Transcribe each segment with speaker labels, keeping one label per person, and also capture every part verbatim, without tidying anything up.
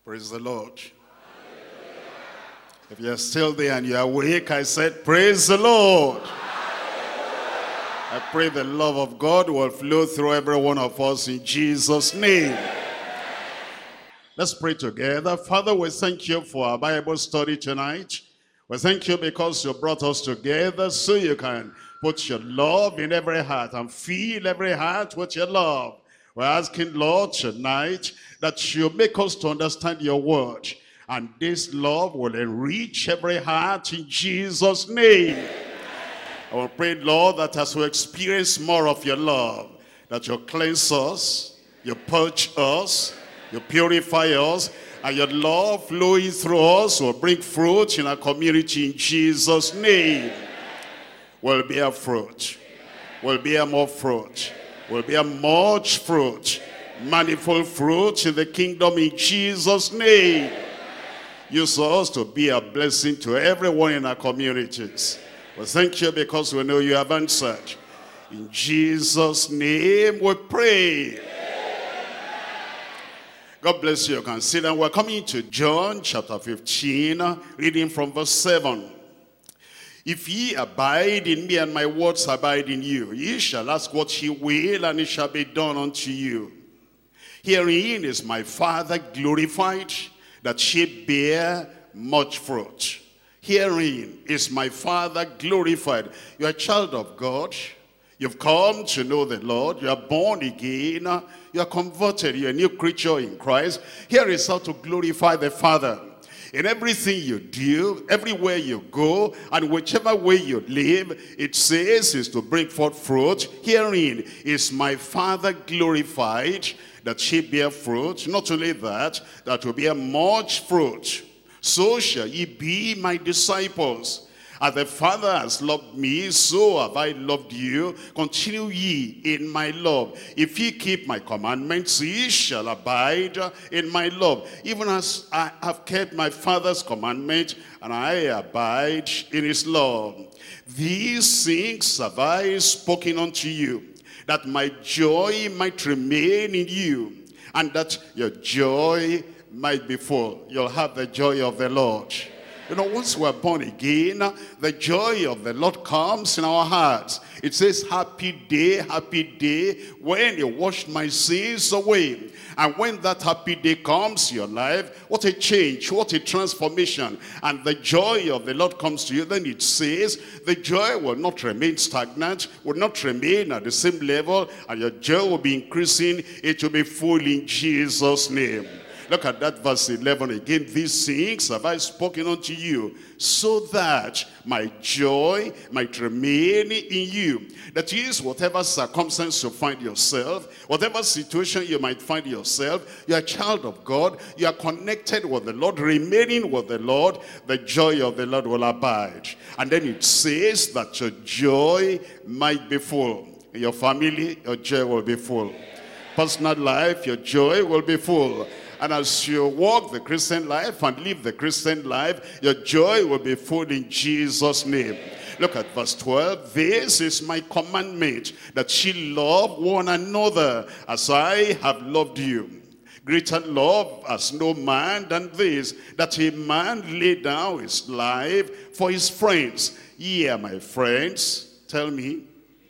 Speaker 1: Praise the Lord. If you're still there and you're awake, I said, praise the Lord. I pray the love of God will flow through every one of us in Jesus' name. Let's pray together. Father, we thank you for our Bible study tonight. We thank you because you brought us together so you can put your love in every heart and fill every heart with your love. We're asking, Lord, tonight that you make us to understand your word. And this love will enrich every heart in Jesus' name. I will pray, Lord, that as we experience more of your love, that you cleanse us, you purge us, you purify us, and your love flowing through us will bring fruit in our community in Jesus' name. Will bear fruit, will bear more fruit, will bear much fruit, manifold fruit in the kingdom in Jesus' name. Use us to be a blessing to everyone in our communities. We thank you because we know you have answered. In Jesus' name we pray. God bless you. You can sit down. We're coming to John chapter fifteen, reading from verse seven. If ye abide in me and my words abide in you, ye shall ask what ye will, and it shall be done unto you. Herein is my Father glorified, that ye bear much fruit. Herein is my Father glorified. You are a child of God. You've come to know the Lord. You are born again. You are converted. You are a new creature in Christ. Here is how to glorify the Father. In everything you do, everywhere you go, and whichever way you live, it says is to bring forth fruit. Herein is my Father glorified, that ye bear fruit. Not only that, that will bear much fruit. So shall ye be my disciples. As the Father has loved me, so have I loved you. Continue ye in my love. If ye keep my commandments, ye shall abide in my love. Even as I have kept my Father's commandment, and I abide in his love. These things have I spoken unto you, that my joy might remain in you, and that your joy might be full. You'll have the joy of the Lord. You know, once we're born again, the joy of the Lord comes in our hearts. It says, happy day, happy day, when you washed my sins away. And when that happy day comes to your life, what a change, what a transformation. And the joy of the Lord comes to you, then it says, the joy will not remain stagnant, will not remain at the same level, and your joy will be increasing. It will be full in Jesus' name. Look at that verse eleven again. These things have I spoken unto you, so that my joy might remain in you. That is, whatever circumstance you find yourself, whatever situation you might find yourself, you're a child of God, you are connected with the Lord, remaining with the Lord, the joy of the Lord will abide. And then it says that your joy might be full. In your family, your joy will be full. Personal life, your joy will be full. And as you walk the Christian life and live the Christian life, your joy will be full in Jesus' name. Look at verse twelve. This is my commandment, that ye love one another as I have loved you. Greater love has no man than this, that a man lay down his life for his friends. Ye are my friends. Tell me.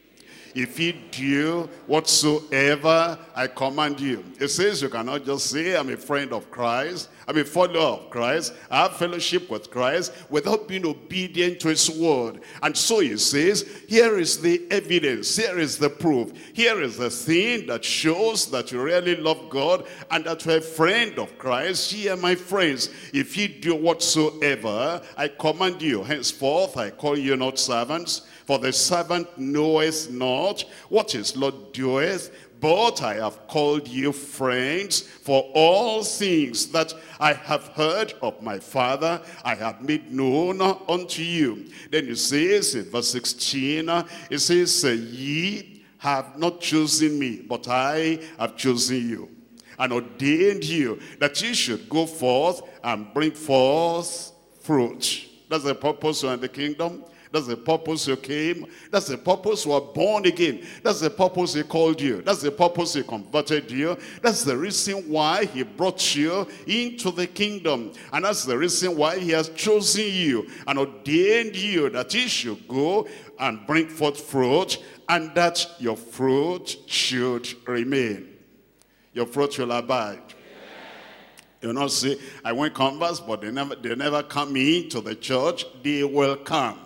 Speaker 1: If ye do whatsoever I command you. It says you cannot just say, I'm a friend of Christ, I'm a follower of Christ, I have fellowship with Christ, without being obedient to his word. And so he says, here is the evidence, here is the proof, here is the thing that shows that you really love God and that you're a friend of Christ. Ye are my friends, if ye do whatsoever I command you. Henceforth I call you not servants, for the servant knoweth not what his Lord doeth, but I have called you friends, for all things that I have heard of my Father, I have made known unto you. Then it says in verse sixteen, it says, ye have not chosen me, but I have chosen you, and ordained you, that ye should go forth and bring forth fruit. That's the purpose of the kingdom. That's the purpose you came. That's the purpose you were born again. That's the purpose he called you. That's the purpose he converted you. That's the reason why he brought you into the kingdom. And that's the reason why he has chosen you and ordained you that you should go and bring forth fruit, and that your fruit should remain. Your fruit will abide. You know, say, I went converse, but they never, they never come into the church. They will come.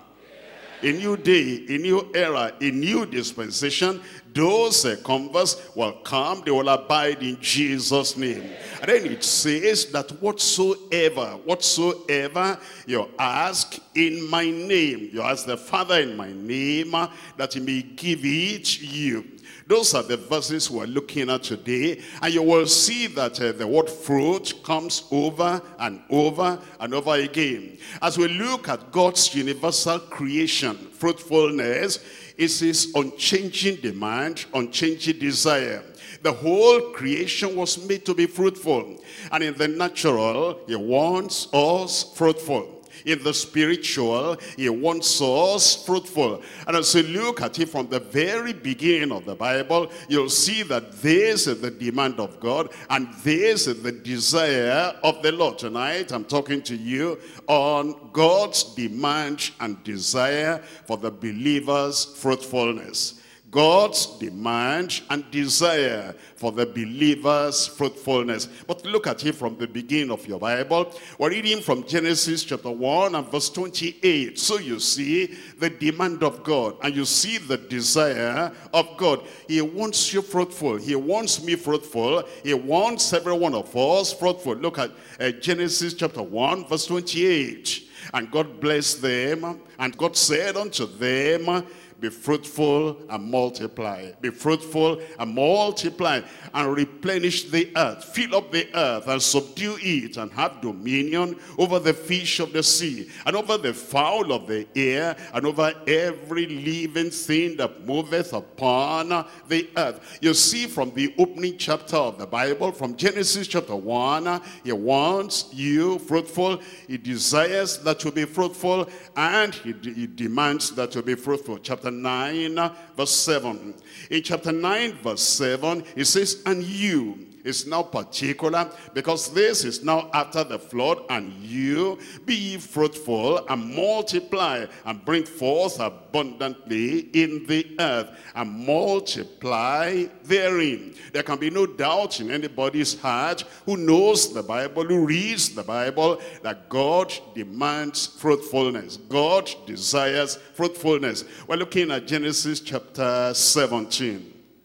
Speaker 1: A new day, a new era, a new dispensation. Those uh, converts will come, they will abide in Jesus' name. And then it says that whatsoever, whatsoever you ask in my name, you ask the Father in my name, uh, that he may give it you. Those are the verses we're looking at today. And you will see that uh, the word fruit comes over and over and over again. As we look at God's universal creation, fruitfulness is his unchanging demand, unchanging desire. The whole creation was made to be fruitful. And in the natural, he wants us fruitful. In the spiritual, he wants us fruitful. And as you look at it from the very beginning of the Bible, you'll see that this is the demand of God, and this is the desire of the Lord. Tonight, I'm talking to you on God's demand and desire for the believer's fruitfulness. God's demand and desire for the believer's fruitfulness. But look at it from the beginning of your Bible. We're reading from Genesis chapter one and verse twenty-eight. So you see the demand of God, and you see the desire of God. He wants you fruitful. He wants me fruitful. He wants every one of us fruitful. Look at uh, Genesis chapter one verse twenty-eight. And God blessed them, and God said unto them, be fruitful and multiply. Be fruitful and multiply, and replenish the earth. Fill up the earth and subdue it, and have dominion over the fish of the sea, and over the fowl of the air, and over every living thing that moveth upon the earth. You see from the opening chapter of the Bible, from Genesis chapter one, he wants you fruitful. He desires that you be fruitful, and he, he demands that you be fruitful. Chapter nine verse seven. In chapter nine verse seven, it says, and you. It's now particular, because this is now after the flood. And you be ye fruitful and multiply, and bring forth abundantly in the earth, and multiply therein. There can be no doubt in anybody's heart who knows the Bible, who reads the Bible, that God demands fruitfulness. God desires fruitfulness. We're looking at Genesis chapter seventeen.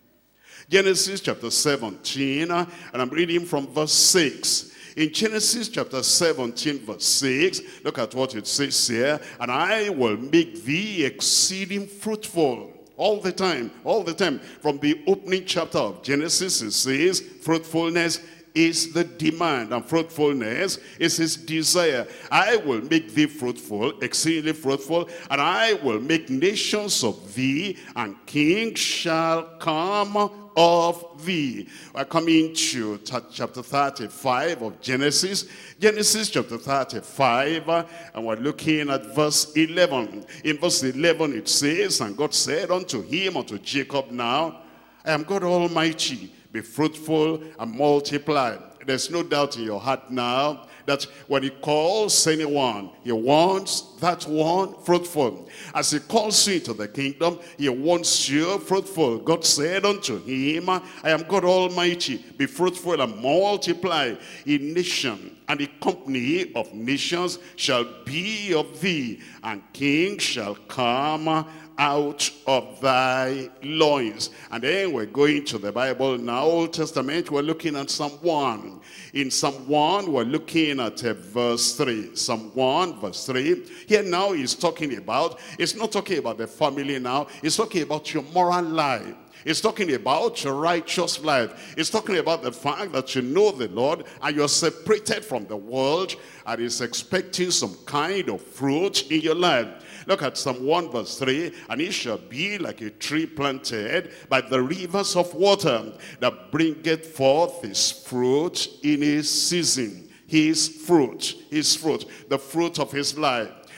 Speaker 1: Genesis chapter seventeen, and I'm reading from verse six. In Genesis chapter seventeen verse six, look at what it says here. And I will make thee exceeding fruitful. All the time, all the time. From the opening chapter of Genesis, it says fruitfulness is the demand, and fruitfulness is his desire. I will make thee fruitful, exceedingly fruitful, and I will make nations of thee, and kings shall come of thee. We're coming to chapter thirty-five of Genesis. Genesis chapter thirty-five, and we're looking at verse eleven. In verse eleven it says, and God said unto him, unto Jacob now, I am God Almighty. Be fruitful and multiply. There's no doubt in your heart now that when he calls anyone, he wants that one fruitful. As he calls you into the kingdom, he wants you fruitful. God said unto him, I am God Almighty. Be fruitful and multiply. A nation and a company of nations shall be of thee, and kings shall come out of thy loins. And then we're going to the Bible now, Old Testament. We're looking at Psalm one. In Psalm one, we're looking at uh, verse three. Psalm one, verse three. Here now he's talking about, it's not talking about the family now, he's talking about your moral life. It's talking about your righteous life. It's talking about the fact that you know the Lord and you're separated from the world, and is expecting some kind of fruit in your life. Look at Psalm one verse three. And it shall be like a tree planted by the rivers of water, that bringeth forth his fruit in his season. His fruit, his fruit, the fruit of his life.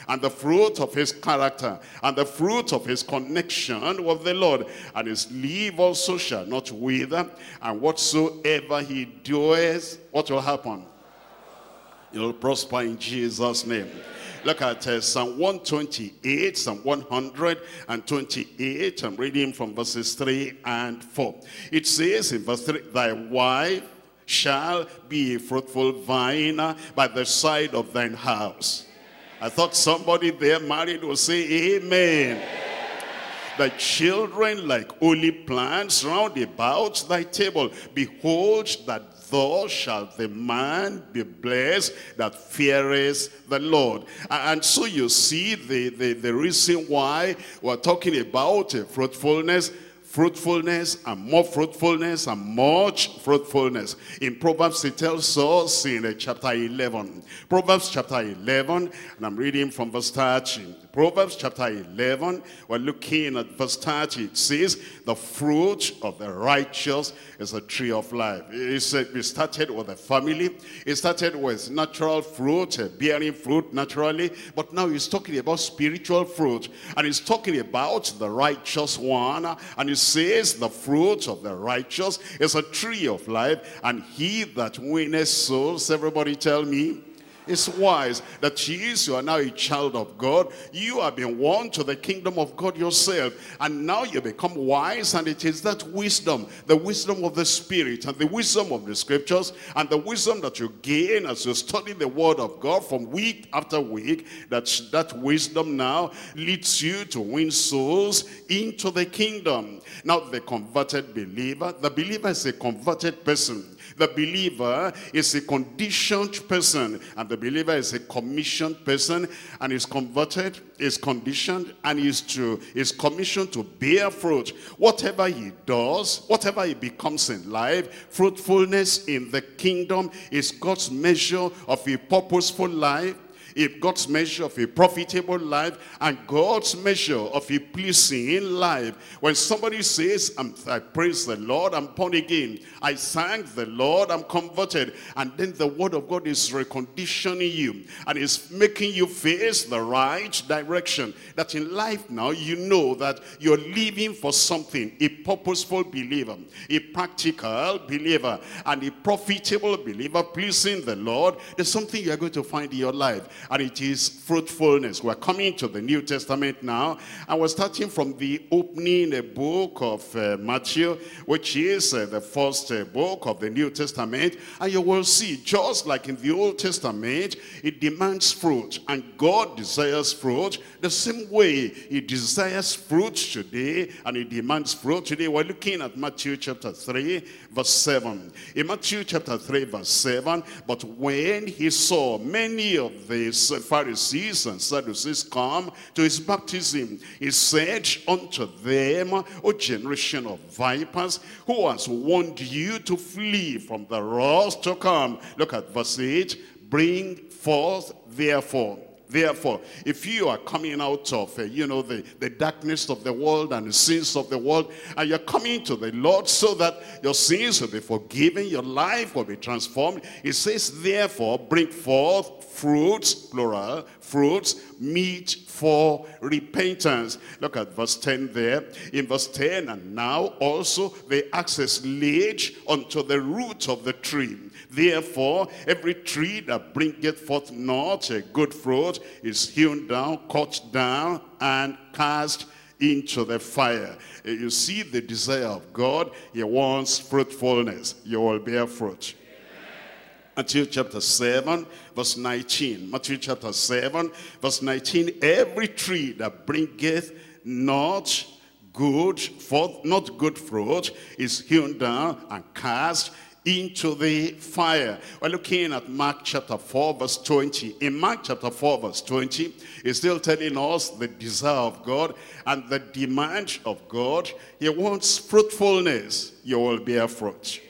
Speaker 1: and the fruit of his character, and the fruit of his connection with the Lord. And his leaf also shall not wither, and whatsoever he doeth, what will happen? It will prosper in Jesus' name. Look at uh, Psalm one twenty-eight, Psalm one twenty-eight. I'm reading from verses three and four. It says in verse three, thy wife shall be a fruitful vine by the side of thine house. I thought somebody there married will say amen. Amen. The children like olive plants round about thy table. Behold, that thus shall the man be blessed that feareth the Lord. And so you see the, the, the reason why we're talking about uh, fruitfulness. Fruitfulness and more fruitfulness and much fruitfulness. In Proverbs it tells us in uh, chapter eleven. Proverbs chapter eleven, and I'm reading from verse thirty. Proverbs chapter eleven, we're looking at verse thirty. It says, the fruit of the righteous is a tree of life. It's, uh, it started with a family. It started with natural fruit, uh, bearing fruit naturally. But now he's talking about spiritual fruit. And he's talking about the righteous one. And he says, the fruit of the righteous is a tree of life. And he that winneth souls, everybody tell me, is wise. That is, you are now a child of God. You have been won to the kingdom of God yourself. And now you become wise, and it is that wisdom, the wisdom of the Spirit, and the wisdom of the Scriptures, and the wisdom that you gain as you study the Word of God from week after week, that that wisdom now leads you to win souls into the kingdom. Now the converted believer, the believer is a converted person. The believer is a conditioned person, and the believer is a commissioned person, and is converted, is conditioned, and is to is commissioned to bear fruit. Whatever he does, whatever he becomes in life, fruitfulness in the kingdom is God's measure of a purposeful life, if God's measure of a profitable life, and God's measure of a pleasing life. When somebody says, I'm, I praise the Lord, I'm born again, I thank the Lord, I'm converted, and then the word of God is reconditioning you, and is making you face the right direction, that in life now you know that you're living for something, a purposeful believer, a practical believer, and a profitable believer, pleasing the Lord. There's something you're going to find in your life, and it is fruitfulness. We're coming to the New Testament now, and we're starting from the opening uh, book of uh, Matthew, which is uh, the first uh, book of the New Testament. And you will see, just like in the Old Testament, it demands fruit, and God desires fruit the same way he desires fruit today, and he demands fruit today. We're looking at Matthew chapter three, verse seven. In Matthew chapter three, verse seven, but when he saw many of the Pharisees and Sadducees come to his baptism, he said unto them, O generation of vipers, who has warned you to flee from the wrath to come? Look at verse eight. Bring forth therefore. Therefore, if you are coming out of, uh, you know, the, the darkness of the world and the sins of the world, and you're coming to the Lord so that your sins will be forgiven, your life will be transformed, it says, therefore, bring forth fruits, plural, fruits, meet for repentance. Look at verse ten there. In verse ten, and now also the axe is laid unto the root of the tree. Therefore, every tree that bringeth forth not a good fruit is hewn down, cut down, and cast into the fire. You see the desire of God. He wants fruitfulness. You will bear fruit. Matthew chapter seven, verse nineteen. Matthew chapter seven, verse nineteen. Every tree that bringeth not good forth, not good fruit, is hewn down and cast into the fire. We're looking at Mark chapter four, verse twenty. In Mark chapter four, verse twenty, it's still telling us the desire of God and the demand of God. He wants fruitfulness. You will bear fruit.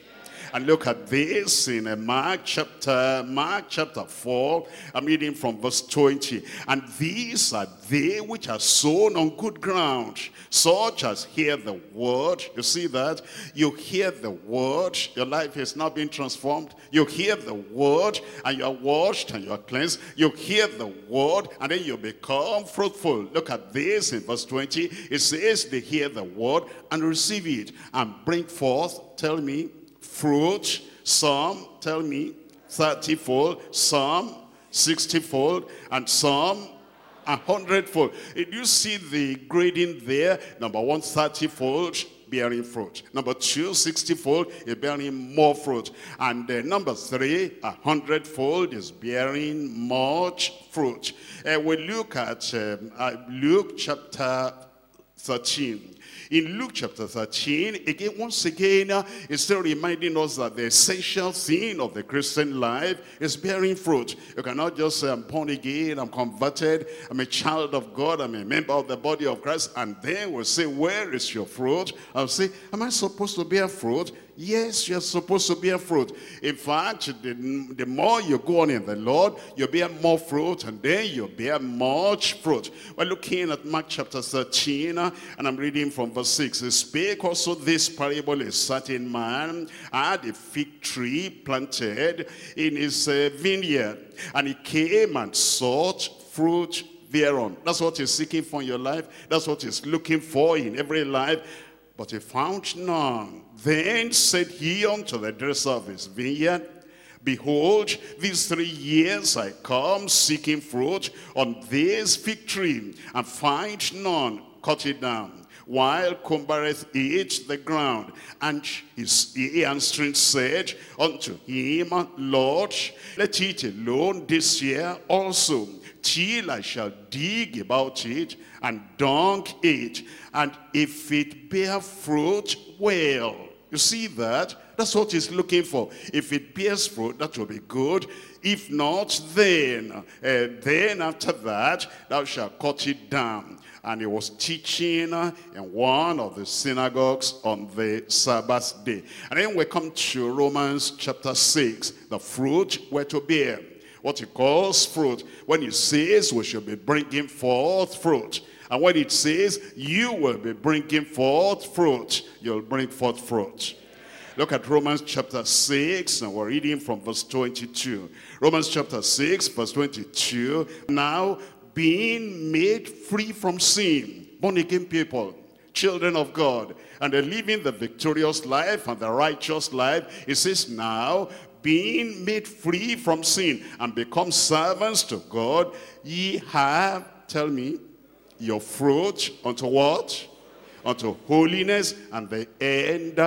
Speaker 1: And look at this in uh, Mark chapter, Mark chapter four. I'm reading from verse twenty. And these are they which are sown on good ground, such as hear the word. You see that? You hear the word. Your life is now being transformed. You hear the word and you are washed and you are cleansed. You hear the word and then you become fruitful. Look at this in verse twenty. It says they hear the word and receive it and bring forth, tell me, fruit. Some, tell me, thirty-fold. Some, sixty-fold. And some, a hundredfold. Did you see the grading there? Number one, thirty-fold, bearing fruit. Number two, sixty-fold, is bearing more fruit. And uh, number three, a hundredfold, is bearing much fruit. Uh, we look at um, uh, Luke chapter thirteen. In Luke chapter thirteen, again, once again, uh, it's still reminding us that the essential thing of the Christian life is bearing fruit. You cannot just say, I'm born again, I'm converted, I'm a child of God, I'm a member of the body of Christ, and then we'll say, where is your fruit? I'll say, am I supposed to bear fruit? Yes, you're supposed to bear fruit. In fact, the, the more you go on in the Lord, you bear more fruit, and then you bear much fruit. We're looking at Mark chapter thirteen, and I'm reading from verse six. He spake also this parable: a certain man had a fig tree planted in his uh, vineyard, and he came and sought fruit thereon. That's what he's seeking for in your life. That's what he's looking for in every life. But he found none. Then said he unto the dresser of his vineyard, behold, these three years I come seeking fruit on this fig tree, and find none. Cut it down, while cumbereth it the ground. And his, he answering said unto him, Lord, let it alone this year also, till I shall dig about it and dunk it, and if it bear fruit, well. You see that? That's what he's looking for. If it bears fruit, that will be good. If not, then, uh, then after that, thou shalt cut it down. And he was teaching in one of the synagogues on the Sabbath day. And then we come to Romans chapter six, the fruit we're to bear. What he calls fruit, when he says we should be bringing forth fruit. And when it says you will be bringing forth fruit, you'll bring forth fruit. Look at Romans chapter six, and we're reading from verse twenty-two. Romans chapter six, verse twenty-two. Now, being made free from sin, born again people, children of God, and they're living the victorious life and the righteous life. It says now, being made free from sin and become servants to God, ye have, tell me, your fruit unto what? Unto holiness, and the end,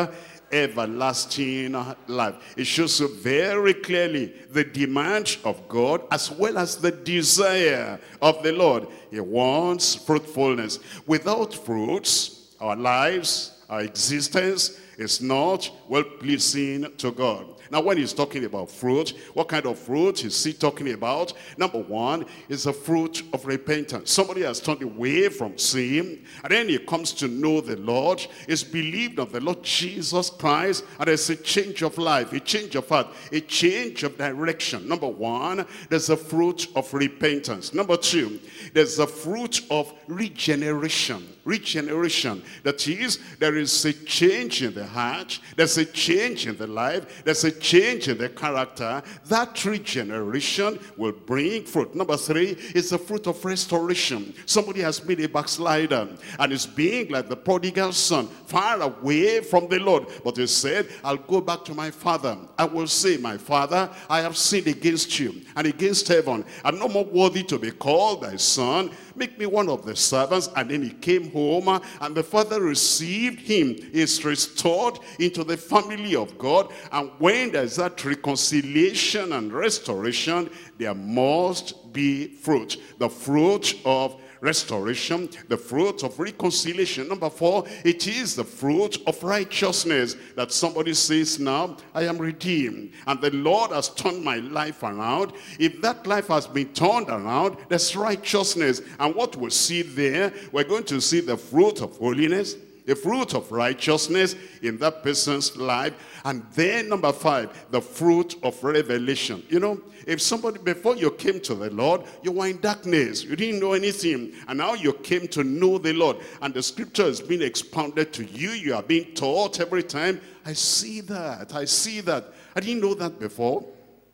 Speaker 1: everlasting life. It shows you very clearly the demand of God as well as the desire of the Lord. He wants fruitfulness. Without fruits, our lives, our existence is not well-pleasing to God. Now, when he's talking about fruit, what kind of fruit is he talking about? Number one is the fruit of repentance. Somebody has turned away from sin, and then he comes to know the Lord, is believed on the Lord Jesus Christ, and there's a change of life, a change of heart, a change of direction. Number one, there's the fruit of repentance. Number two, there's the fruit of regeneration. Regeneration. That is, there is a change in the heart, there's a change in the life, there's a change in the character. That regeneration will bring fruit. Number three is the fruit of restoration. Somebody has been a backslider and is being like the prodigal son, far away from the Lord. But he said, I'll go back to my father. I will say, my father, I have sinned against you and against heaven. I'm no more worthy to be called thy son. Make me one of the servants. And then he came home, and the father received him. He is restored into the family of God. And when there's that reconciliation and restoration, there must be fruit. The fruit of restoration, the fruit of reconciliation. Number four, it is the fruit of righteousness, that somebody says, now I am redeemed and the Lord has turned my life around. If that life has been turned around, there's righteousness. And what we'll see there, we're going to see the fruit of holiness, the fruit of righteousness in that person's life. And then number five, the fruit of revelation. You know, if somebody, before you came to the Lord, you were in darkness, you didn't know anything, and now you came to know the Lord, and the scripture is being expounded to you, you are being taught every time. I see that, I see that. I didn't know that before.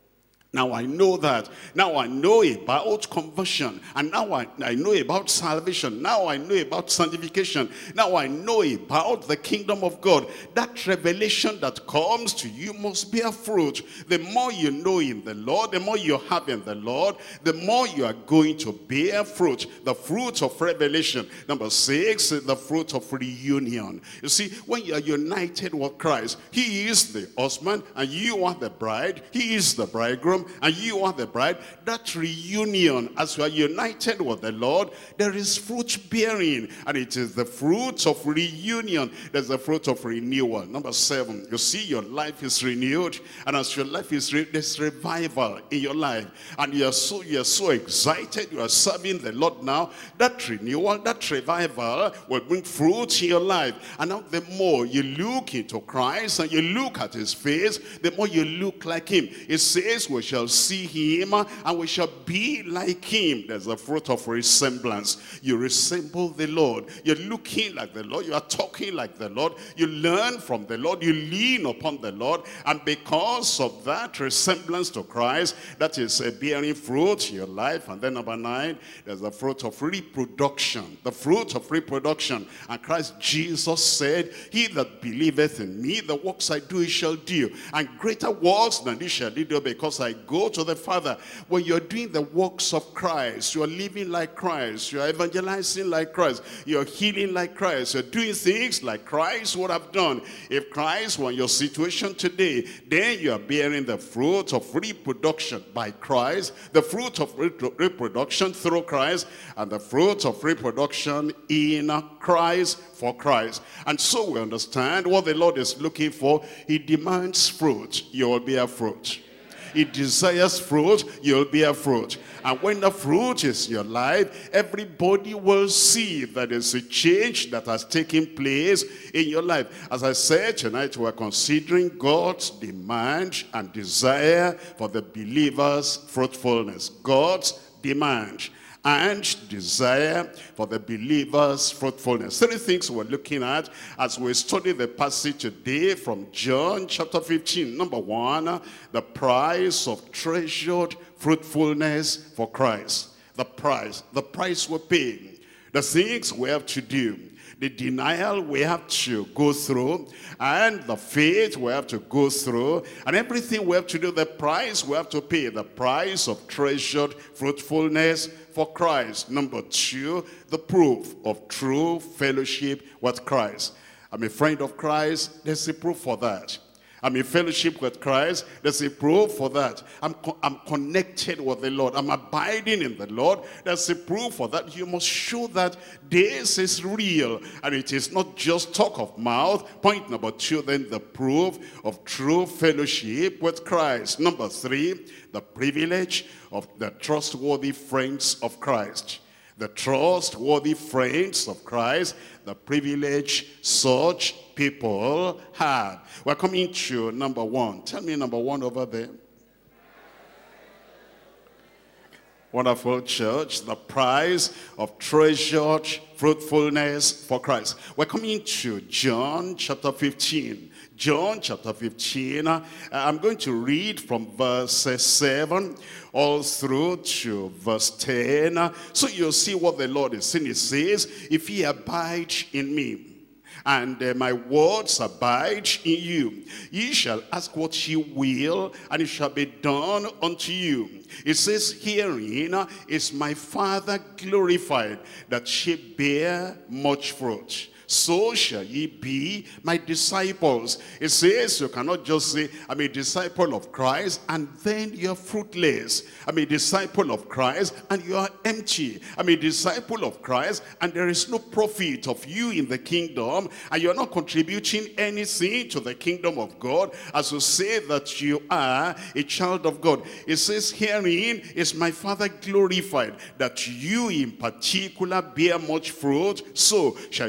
Speaker 1: Now I know that. Now I know about conversion. And now I, I know about salvation. Now I know about sanctification. Now I know about the kingdom of God. That revelation that comes to you must bear fruit. The more you know in the Lord, the more you have in the Lord, the more you are going to bear fruit. The fruit of revelation. Number six, the fruit of reunion. You see, when you are united with Christ, he is the husband and you are the bride. He is the bridegroom and you are the bride. That reunion, as you are united with the Lord, there is fruit bearing, and it is the fruit of reunion. There's the fruit of renewal. Number seven, you see your life is renewed, and as your life is renewed, there's revival in your life, and you are so you are so excited, you are serving the Lord now. That renewal, that revival will bring fruit in your life. And now the more you look into Christ and you look at his face, the more you look like him. It says we shall see him and we shall be like him. There's the fruit of resemblance. You resemble the Lord. You're looking like the Lord. You are talking like the Lord. You learn from the Lord. You lean upon the Lord. And because of that resemblance to Christ, that is uh, bearing fruit in your life. And then number nine, there's the fruit of reproduction. The fruit of reproduction. And Christ Jesus said, he that believeth in me, the works I do, he shall do. And greater works than these shall he do, because I go to the Father. When you're doing the works of Christ, you're living like Christ, you're evangelizing like Christ, you're healing like Christ, you're doing things like Christ would have done. If Christ were in your situation today, then you are bearing the fruit of reproduction by Christ, the fruit of re reproduction through Christ, and the fruit of reproduction in Christ for Christ. And so we understand what the Lord is looking for. He demands fruit, you will bear fruit. He desires fruit, you'll bear fruit. And when the fruit is your life, everybody will see that there's a change that has taken place in your life. As I said tonight, we're considering God's demand and desire for the believer's fruitfulness. God's demand and desire for the believer's fruitfulness. Three things we're looking at as we study the passage today from John chapter fifteen. Number one, the price of treasured fruitfulness for Christ. The price, the price we're paying, the things we have to do, the denial we have to go through, and the faith we have to go through, and everything we have to do, the price we have to pay, the price of treasured fruitfulness for Christ. Number two, the proof of true fellowship with Christ. I'm a friend of Christ, there's a proof for that. I'm in fellowship with Christ, there's a proof for that. I'm, co I'm connected with the Lord, I'm abiding in the Lord, there's a proof for that. You must show that this is real, and it is not just talk of mouth. Point number two, then, the proof of true fellowship with Christ. Number three, the privilege of the trustworthy friends of Christ. The trustworthy friends of Christ, the privilege such people have. We're coming to number one. Tell me number one over there. Wonderful church, the price of treasured fruitfulness for Christ. We're coming to John chapter fifteen. John chapter fifteen, uh, I'm going to read from verse seven all through to verse ten. So you'll see what the Lord is saying. He says, if ye abide in me, and uh, my words abide in you, ye shall ask what ye will, and it shall be done unto you. It says, herein is my Father glorified, that ye bear much fruit. So shall ye be my disciples. It says you cannot just say, I'm a disciple of Christ, and then you're fruitless. I'm a disciple of Christ, and you are empty. I'm a disciple of Christ, and there is no profit of you in the kingdom, and you're not contributing anything to the kingdom of God as you say that you are a child of God. It says, herein is my Father glorified, that you in particular bear much fruit. So shall ye be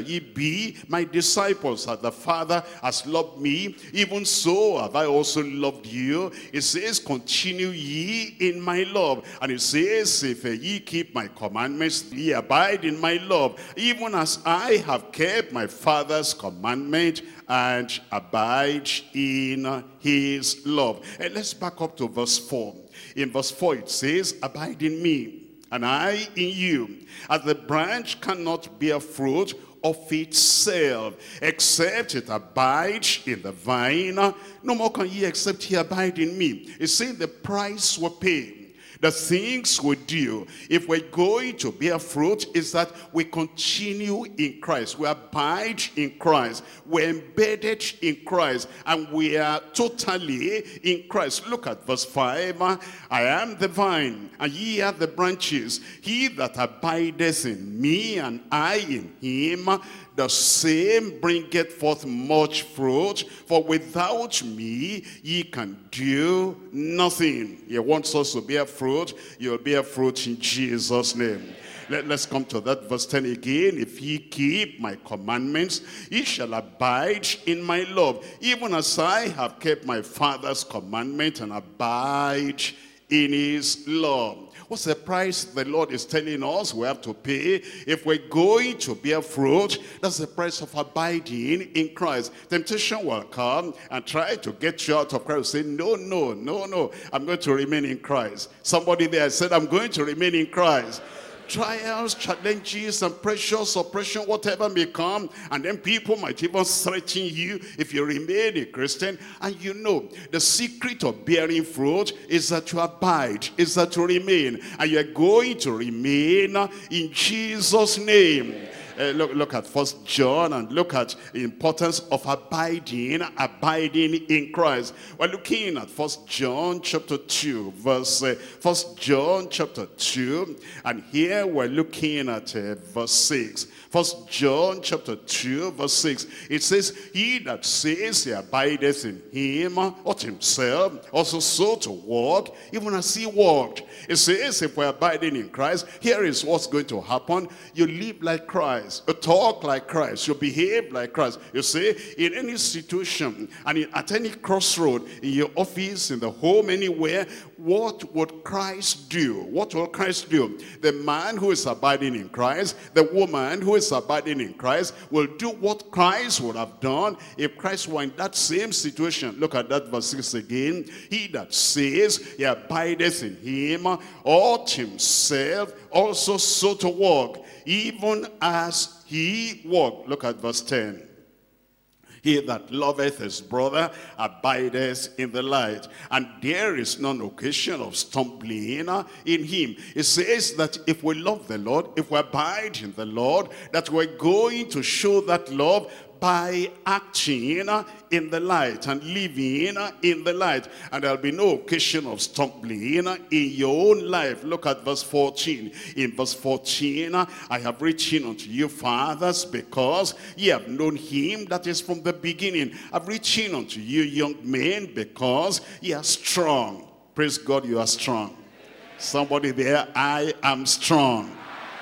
Speaker 1: be my disciples. As the Father has loved me, even so have I also loved you. It says, continue ye in my love. And it says, if uh, ye keep my commandments, ye abide in my love, even as I have kept my Father's commandment and abide in his love. And let's back up to verse four. In verse four it says, abide in me, and I in you. As the branch cannot bear fruit of itself, except it abide in the vine, no more can ye except ye abide in me. It's saying the price we pay, the things we do, if we're going to bear fruit, is that we continue in Christ. We abide in Christ. We're embedded in Christ. And we are totally in Christ. Look at verse five. I am the vine, and ye are the branches. He that abideth in me, and I in him, the same bringeth forth much fruit, for without me ye can do nothing. He wants us to bear fruit. You'll bear fruit in Jesus' name. Let, let's come to that verse ten again. If ye keep my commandments, ye shall abide in my love, even as I have kept my Father's commandment and abide in his love. What's the price the Lord is telling us we have to pay if we're going to bear fruit? That's the price of abiding in Christ. Temptation will come and try to get you out of Christ. Say, no, no, no, no. I'm going to remain in Christ. Somebody there said, I'm going to remain in Christ. Trials, challenges, and pressures, oppression, whatever may come, and then people might even threaten you if you remain a Christian. And you know, the secret of bearing fruit is that you abide, is that you remain, and you're going to remain in Jesus' name. Uh, look, look at First John and look at the importance of abiding, abiding in Christ. We're looking at First John chapter two, verse uh, First John chapter two, and here we're looking at uh, verse six. First John chapter two, verse six. It says, he that says he abideth in him, ought himself also so to walk, even as he walked. It says, if we're abiding in Christ, here is what's going to happen. You live like Christ, you talk like Christ, you behave like Christ. You see, in any situation, and in, at any crossroad, in your office, in the home, anywhere, what would Christ do? What will Christ do? The man who is abiding in Christ, the woman who is abiding in Christ, will do what Christ would have done if Christ were in that same situation. Look at that verse six again. He that says he abideth in him, ought himself also so to walk, even as he walked. Look at verse ten. He that loveth his brother abideth in the light, and there is none occasion of stumbling in him. It says that if we love the Lord, if we abide in the Lord, that we're going to show that love by acting in the light and living in the light, and there'll be no occasion of stumbling in your own life. Look at verse fourteen. In verse fourteen, I have written unto you, fathers, because ye have known him that is from the beginning. I've written unto you, young men, because ye are strong. Praise God, you are strong. Somebody there, I am strong.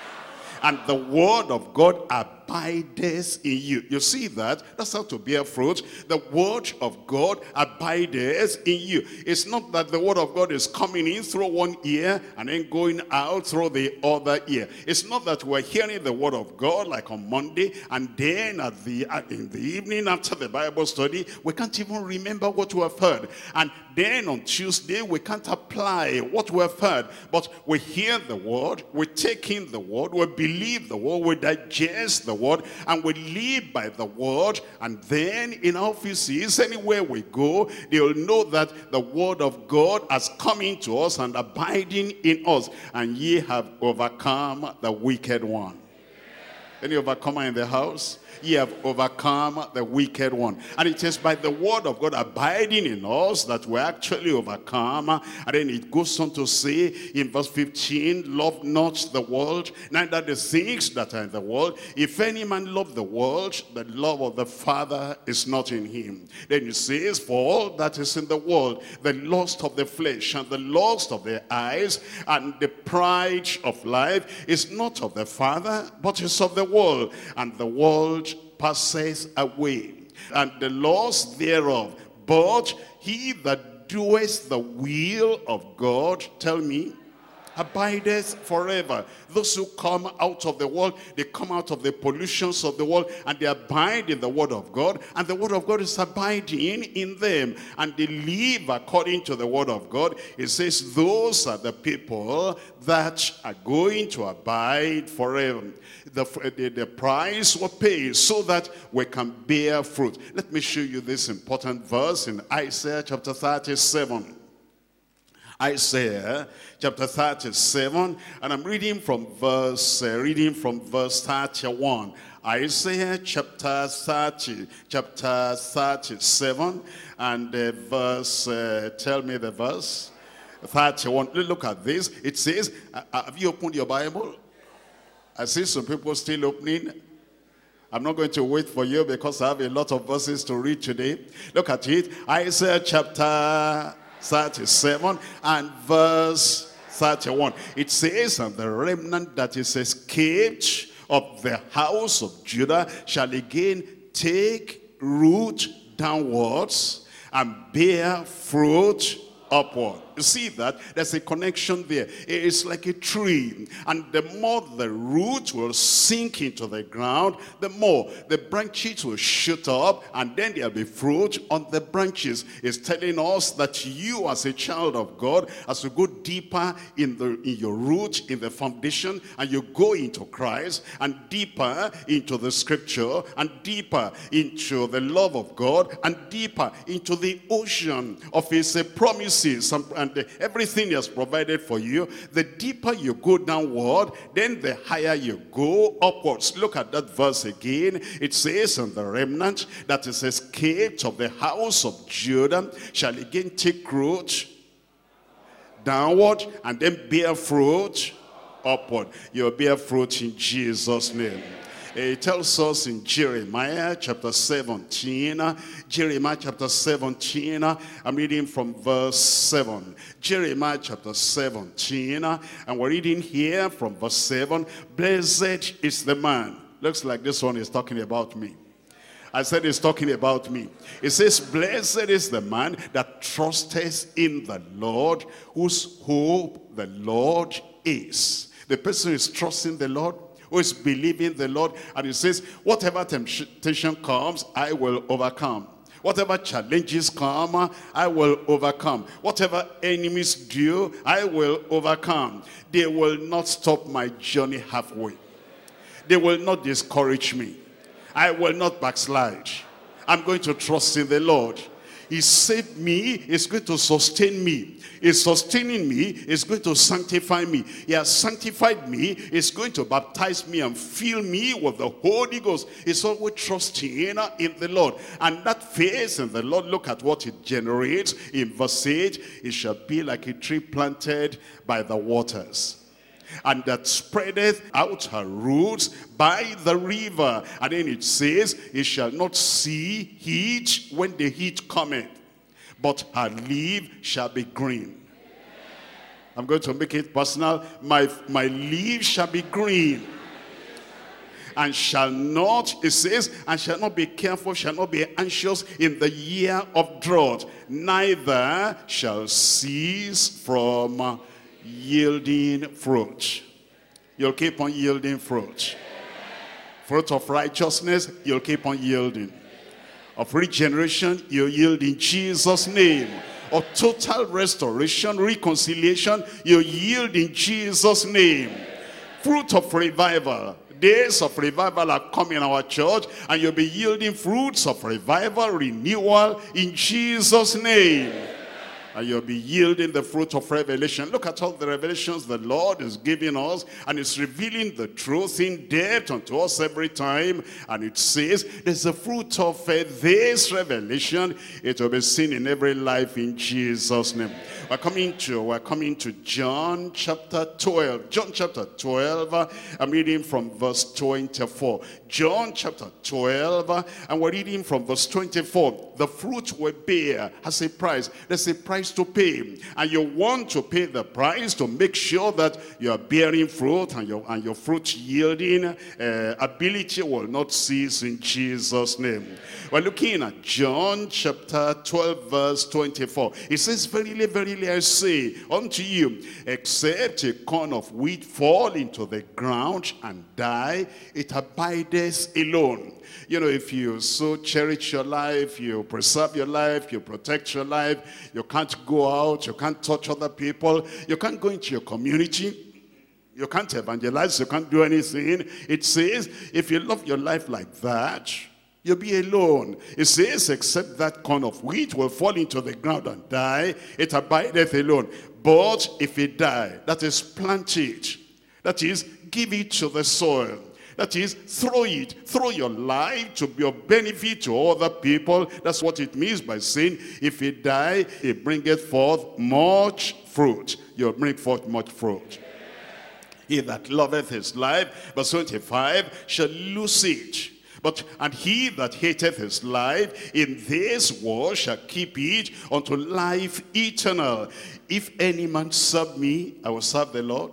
Speaker 1: And the word of God abideth in you. You see that? That's how to bear fruit. The word of God abideth in you. It's not that the word of God is coming in through one ear and then going out through the other ear. It's not that we're hearing the word of God like on Monday, and then at the in the evening after the Bible study, we can't even remember what we have heard. And then on Tuesday, we can't apply what we have heard. But we hear the word, we take in the word, we believe the word, we digest the word, and we live by the word. And then in our offices, anywhere we go, they'll know that the word of God has come into us and abiding in us. And ye have overcome the wicked one. Any overcomer in the house? Ye have overcome the wicked one. And it is by the word of God abiding in us that we actually overcome. And then it goes on to say in verse fifteen, love not the world, neither the things that are in the world. If any man love the world, the love of the Father is not in him. Then it says, for all that is in the world, the lust of the flesh and the lust of the eyes and the pride of life is not of the Father, but is of the world. And the world passeth away, and the laws thereof. But he that doeth the will of God, tell me, abideth forever. Those who come out of the world, they come out of the pollutions of the world, and they abide in the word of God, and the word of God is abiding in them, and they live according to the word of God. It says those are the people that are going to abide forever. The, the, the price was paid so that we can bear fruit. Let me show you this important verse in Isaiah chapter thirty-seven. Isaiah chapter thirty-seven, and I'm reading from verse uh, reading from verse thirty-one. Isaiah chapter thirty, chapter thirty-seven, and uh, verse. Uh, tell me the verse. thirty-one. Look at this. It says, uh, "Have you opened your Bible?" I see some people still opening. I'm not going to wait for you because I have a lot of verses to read today. Look at it. Isaiah chapter thirty-seven and verse thirty-one. It says, "And the remnant that is escaped of the house of Judah shall again take root downwards and bear fruit upward." You see that? There's a connection there. It's like a tree. And the more the root will sink into the ground, the more the branches will shoot up, and then there'll be fruit on the branches. It's telling us that you as a child of God, as you go deeper in, the, in your root, in the foundation, and you go into Christ, and deeper into the scripture, and deeper into the love of God, and deeper into the ocean of his uh, promises, and, and the, everything he has provided for you, the deeper you go downward, then the higher you go upwards. Look at that verse again. It says, "And the remnant that is escaped of the house of Judah shall again take root downward and then bear fruit upward." You'll bear fruit in Jesus' name. It tells us in Jeremiah chapter seventeen, Jeremiah chapter seventeen, I'm reading from verse seven. Jeremiah chapter seventeen, and we're reading here from verse seven. "Blessed is the man." Looks like this one is talking about me. I said it's talking about me. It says, "Blessed is the man that trusteth in the Lord, whose hope the Lord is." The person who is trusting the Lord, who is believing the Lord, and it says, whatever temptation comes, I will overcome. Whatever challenges come, I will overcome. Whatever enemies do, I will overcome. They will not stop my journey halfway. They will not discourage me. I will not backslide. I'm going to trust in the Lord. He saved me. He's going to sustain me. He's sustaining me. He's going to sanctify me. He has sanctified me. He's going to baptize me and fill me with the Holy Ghost. He's always trusting in the Lord. And that faith in the Lord, look at what it generates. In verse eight, "It shall be like a tree planted by the waters, and that spreadeth out her roots by the river." And then it says, "It shall not see heat when the heat cometh, but her leaf shall be green." I'm going to make it personal. My, my leaf shall be green. "And shall not," it says, "and shall not be careful, shall not be anxious in the year of drought, neither shall cease from yielding fruit." You'll keep on yielding fruit. Fruit of righteousness, you'll keep on yielding. Of regeneration, you'll yield in Jesus' name. Of total restoration, reconciliation, you'll yield in Jesus' name. Fruit of revival. Days of revival are coming in our church, and you'll be yielding fruits of revival, renewal in Jesus' name. And you'll be yielding the fruit of revelation. Look at all the revelations the Lord is giving us, and it's revealing the truth in depth unto us every time. And it says there's a fruit of uh, this revelation. It will be seen in every life in Jesus' name. We're coming to we're coming to John chapter twelve. John chapter twelve. Uh, I'm reading from verse twenty-four. John chapter twelve, uh, and we're reading from verse twenty-four. The fruit will bear has a price. There's a price price to pay. And you want to pay the price to make sure that you are bearing fruit and your, and your fruit yielding uh, ability will not cease in Jesus' name. We're looking at John chapter twelve verse twenty-four. It says, verily, verily, I say unto you, except a corn of wheat fall into the ground and die, it abideth alone. You know, if you so cherish your life, you preserve your life, you protect your life, you can't go out, you can't touch other people, you can't go into your community, you can't evangelize, you can't do anything. It says, if you love your life like that, you'll be alone. It says, except that corn of wheat will fall into the ground and die, it abideth alone. But if it die, that is, plant it, that is, give it to the soil. That is, throw it, throw your life to be of benefit to other people. That's what it means by saying, if it die, it bringeth forth much fruit. You'll bring forth much fruit. He that loveth his life, verse twenty-five, shall lose it. But, and he that hateth his life in this world shall keep it unto life eternal. If any man serve me, I will serve the Lord.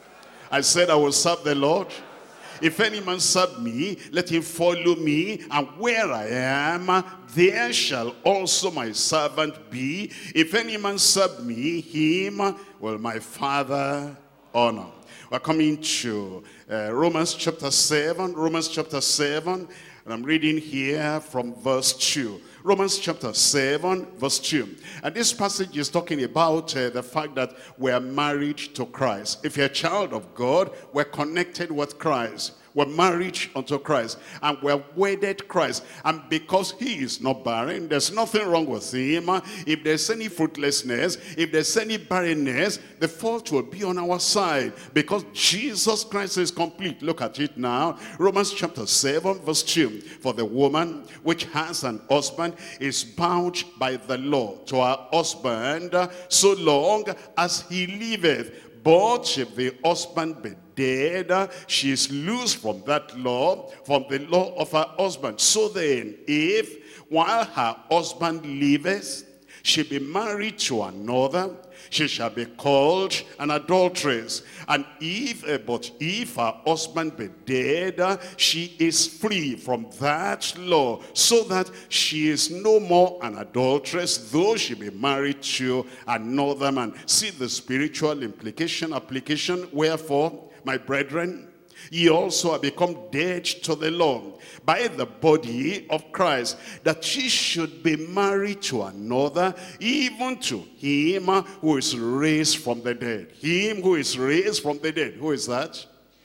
Speaker 1: I said I will serve the Lord. If any man serve me, let him follow me, and where I am, there shall also my servant be. If any man serve me, him will my Father honor. We're coming to uh, Romans chapter seven, Romans chapter seven, and I'm reading here from verse two. Romans chapter seven, verse two. And this passage is talking about uh, the fact that we're married to Christ. If you're a child of God, we're connected with Christ. We're married unto Christ, and we're wedded Christ. And because he is not barren, there's nothing wrong with him. If there's any fruitlessness, if there's any barrenness, the fault will be on our side, because Jesus Christ is complete. Look at it now. Romans chapter seven, verse two. For the woman which has an husband is bound by the law to her husband so long as he liveth. But if the husband be dead, she is loose from that law, from the law of her husband. So then, if while her husband liveth, she be married to another, she shall be called an adulteress. And if, uh, but if her husband be dead, uh, she is free from that law, so that she is no more an adulteress, though she be married to another man. See the spiritual implication, application. Wherefore, my brethren, ye also are become dead to the law by the body of Christ, that ye should be married to another, even to him who is raised from the dead. Him who is raised from the dead. Who is that?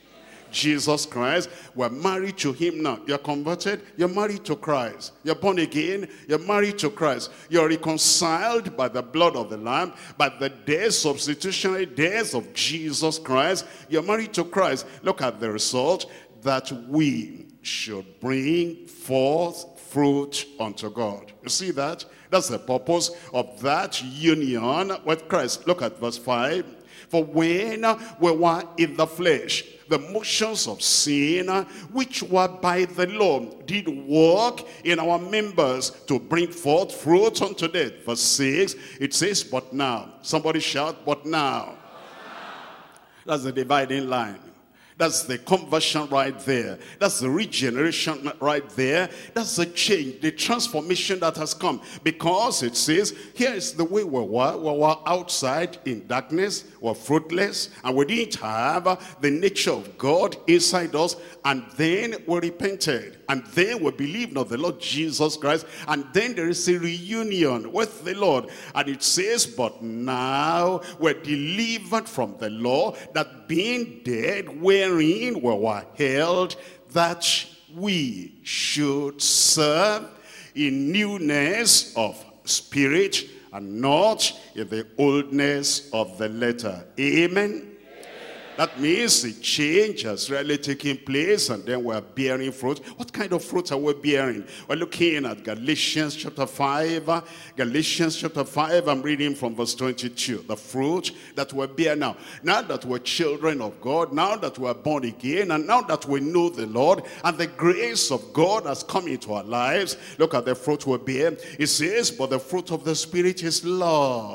Speaker 1: Jesus Christ. We're married to him now. You're converted, you're married to Christ. You're born again, you're married to Christ. You're reconciled by the blood of the Lamb, by the death, substitutionary death of Jesus Christ. You're married to Christ. Look at the result, that we should bring forth fruit unto God. You see that? That's the purpose of that union with Christ. Look at verse five. For when we were in the flesh, the motions of sin, which were by the law, did work in our members to bring forth fruit unto death. Verse six, it says, but now. Somebody shout, but now. That's the dividing line. That's the conversion right there. That's the regeneration right there. That's the change, the transformation that has come. Because it says, here is the way we were. We were outside in darkness, we were fruitless, and we didn't have the nature of God inside us. And then we repented. And then we believed on the Lord Jesus Christ. And then there is a reunion with the Lord. And it says, but now we're delivered from the law, that being dead, wherein we were held, that we should serve in newness of spirit, and not in the oldness of the letter. Amen. That means a change has really taken place, and then we're bearing fruit. What kind of fruit are we bearing? We're looking at Galatians chapter five. Galatians chapter five, I'm reading from verse twenty-two. The fruit that we bear now. Now that we're children of God, now that we're born again, and now that we know the Lord, and the grace of God has come into our lives, look at the fruit we bear. It says, but the fruit of the Spirit is love,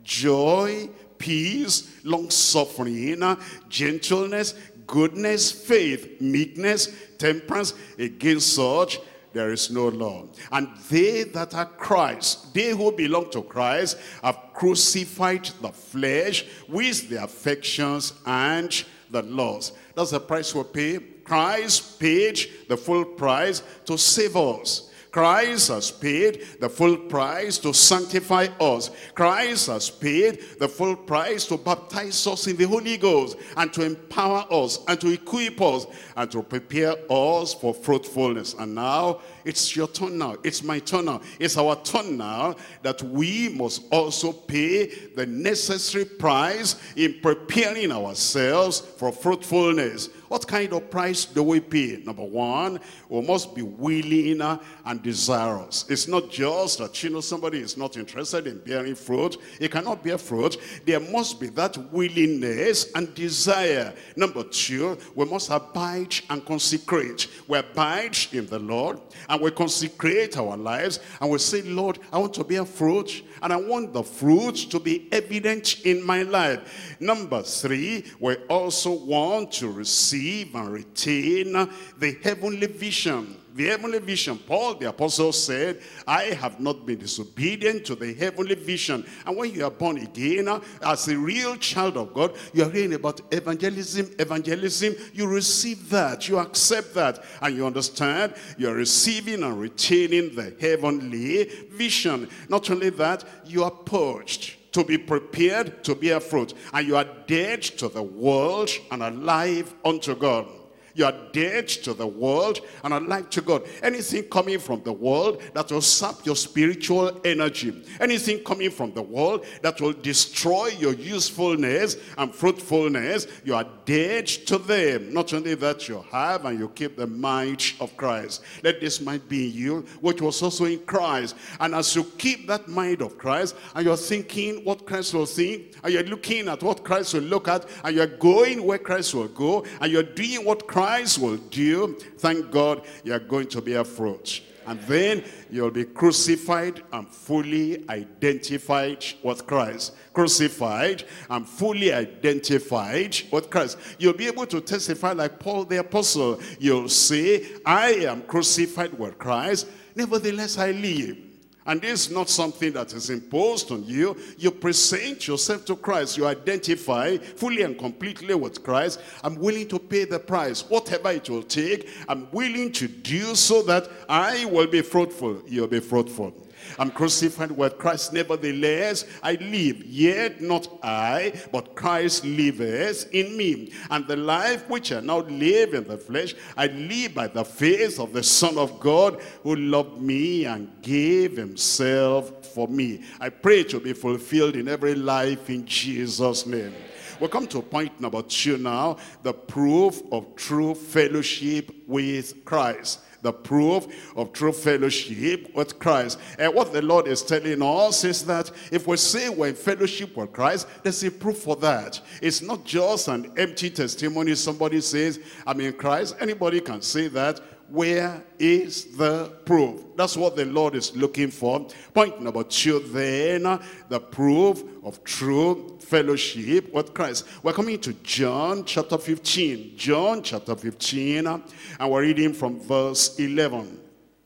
Speaker 1: joy, peace, long-suffering, gentleness, goodness, faith, meekness, temperance. Against such there is no law. And they that are Christ, they who belong to Christ, have crucified the flesh with the affections and the lusts. That's the price we pay. Christ paid the full price to save us. Christ has paid the full price to sanctify us. Christ has paid the full price to baptize us in the Holy Ghost and to empower us and to equip us and to prepare us for fruitfulness. And now it's your turn now. It's my turn now. It's our turn now that we must also pay the necessary price in preparing ourselves for fruitfulness. What kind of price do we pay? Number one, we must be willing and desirous. It's not just that, you know, somebody is not interested in bearing fruit. He cannot bear fruit. There must be that willingness and desire. Number two, we must abide and consecrate. We abide in the Lord and we consecrate our lives and we say, Lord, I want to bear fruit and I want the fruit to be evident in my life. Number three, we also want to receive and retain the heavenly vision. The heavenly vision. Paul the apostle said, I have not been disobedient to the heavenly vision. And when you are born again, as a real child of God, you are hearing about evangelism, evangelism. You receive that, you accept that, and you understand you are receiving and retaining the heavenly vision. Not only that, you are purged to be prepared to bear fruit. And you are dead to the world and alive unto God. You are dead to the world and alive to God. Anything coming from the world that will sap your spiritual energy. Anything coming from the world that will destroy your usefulness and fruitfulness. You are dead to them. Not only that, you have and you keep the mind of Christ. Let this mind be in you, which was also in Christ. And as you keep that mind of Christ, and you're thinking what Christ will think, and you're looking at what Christ will look at, and you're going where Christ will go, and you're doing what Christ Christ will do, thank God you are going to bear fruit. And then you'll be crucified and fully identified with Christ. Crucified and fully identified with Christ. You'll be able to testify like Paul the apostle. You'll say, I am crucified with Christ, nevertheless I live. And this is not something that is imposed on you. You present yourself to Christ. You identify fully and completely with Christ. I'm willing to pay the price. Whatever it will take, I'm willing to do so that I will be fruitful. You'll be fruitful. I'm crucified with Christ, nevertheless I live, yet not I, but Christ liveth in me. And the life which I now live in the flesh, I live by the faith of the Son of God, who loved me and gave himself for me. I pray to be fulfilled in every life in Jesus' name. We'll come to point number two now, the proof of true fellowship with Christ. The proof of true fellowship with Christ. And what the Lord is telling us is that if we say we're in fellowship with Christ, there's a proof for that. It's not just an empty testimony. Somebody says, I'm in Christ. Anybody can say that. Where is the proof? That's what the Lord is looking for. Point number two then, the proof of true fellowship with Christ. We're coming to John chapter fifteen. John chapter fifteen, and we're reading from verse eleven.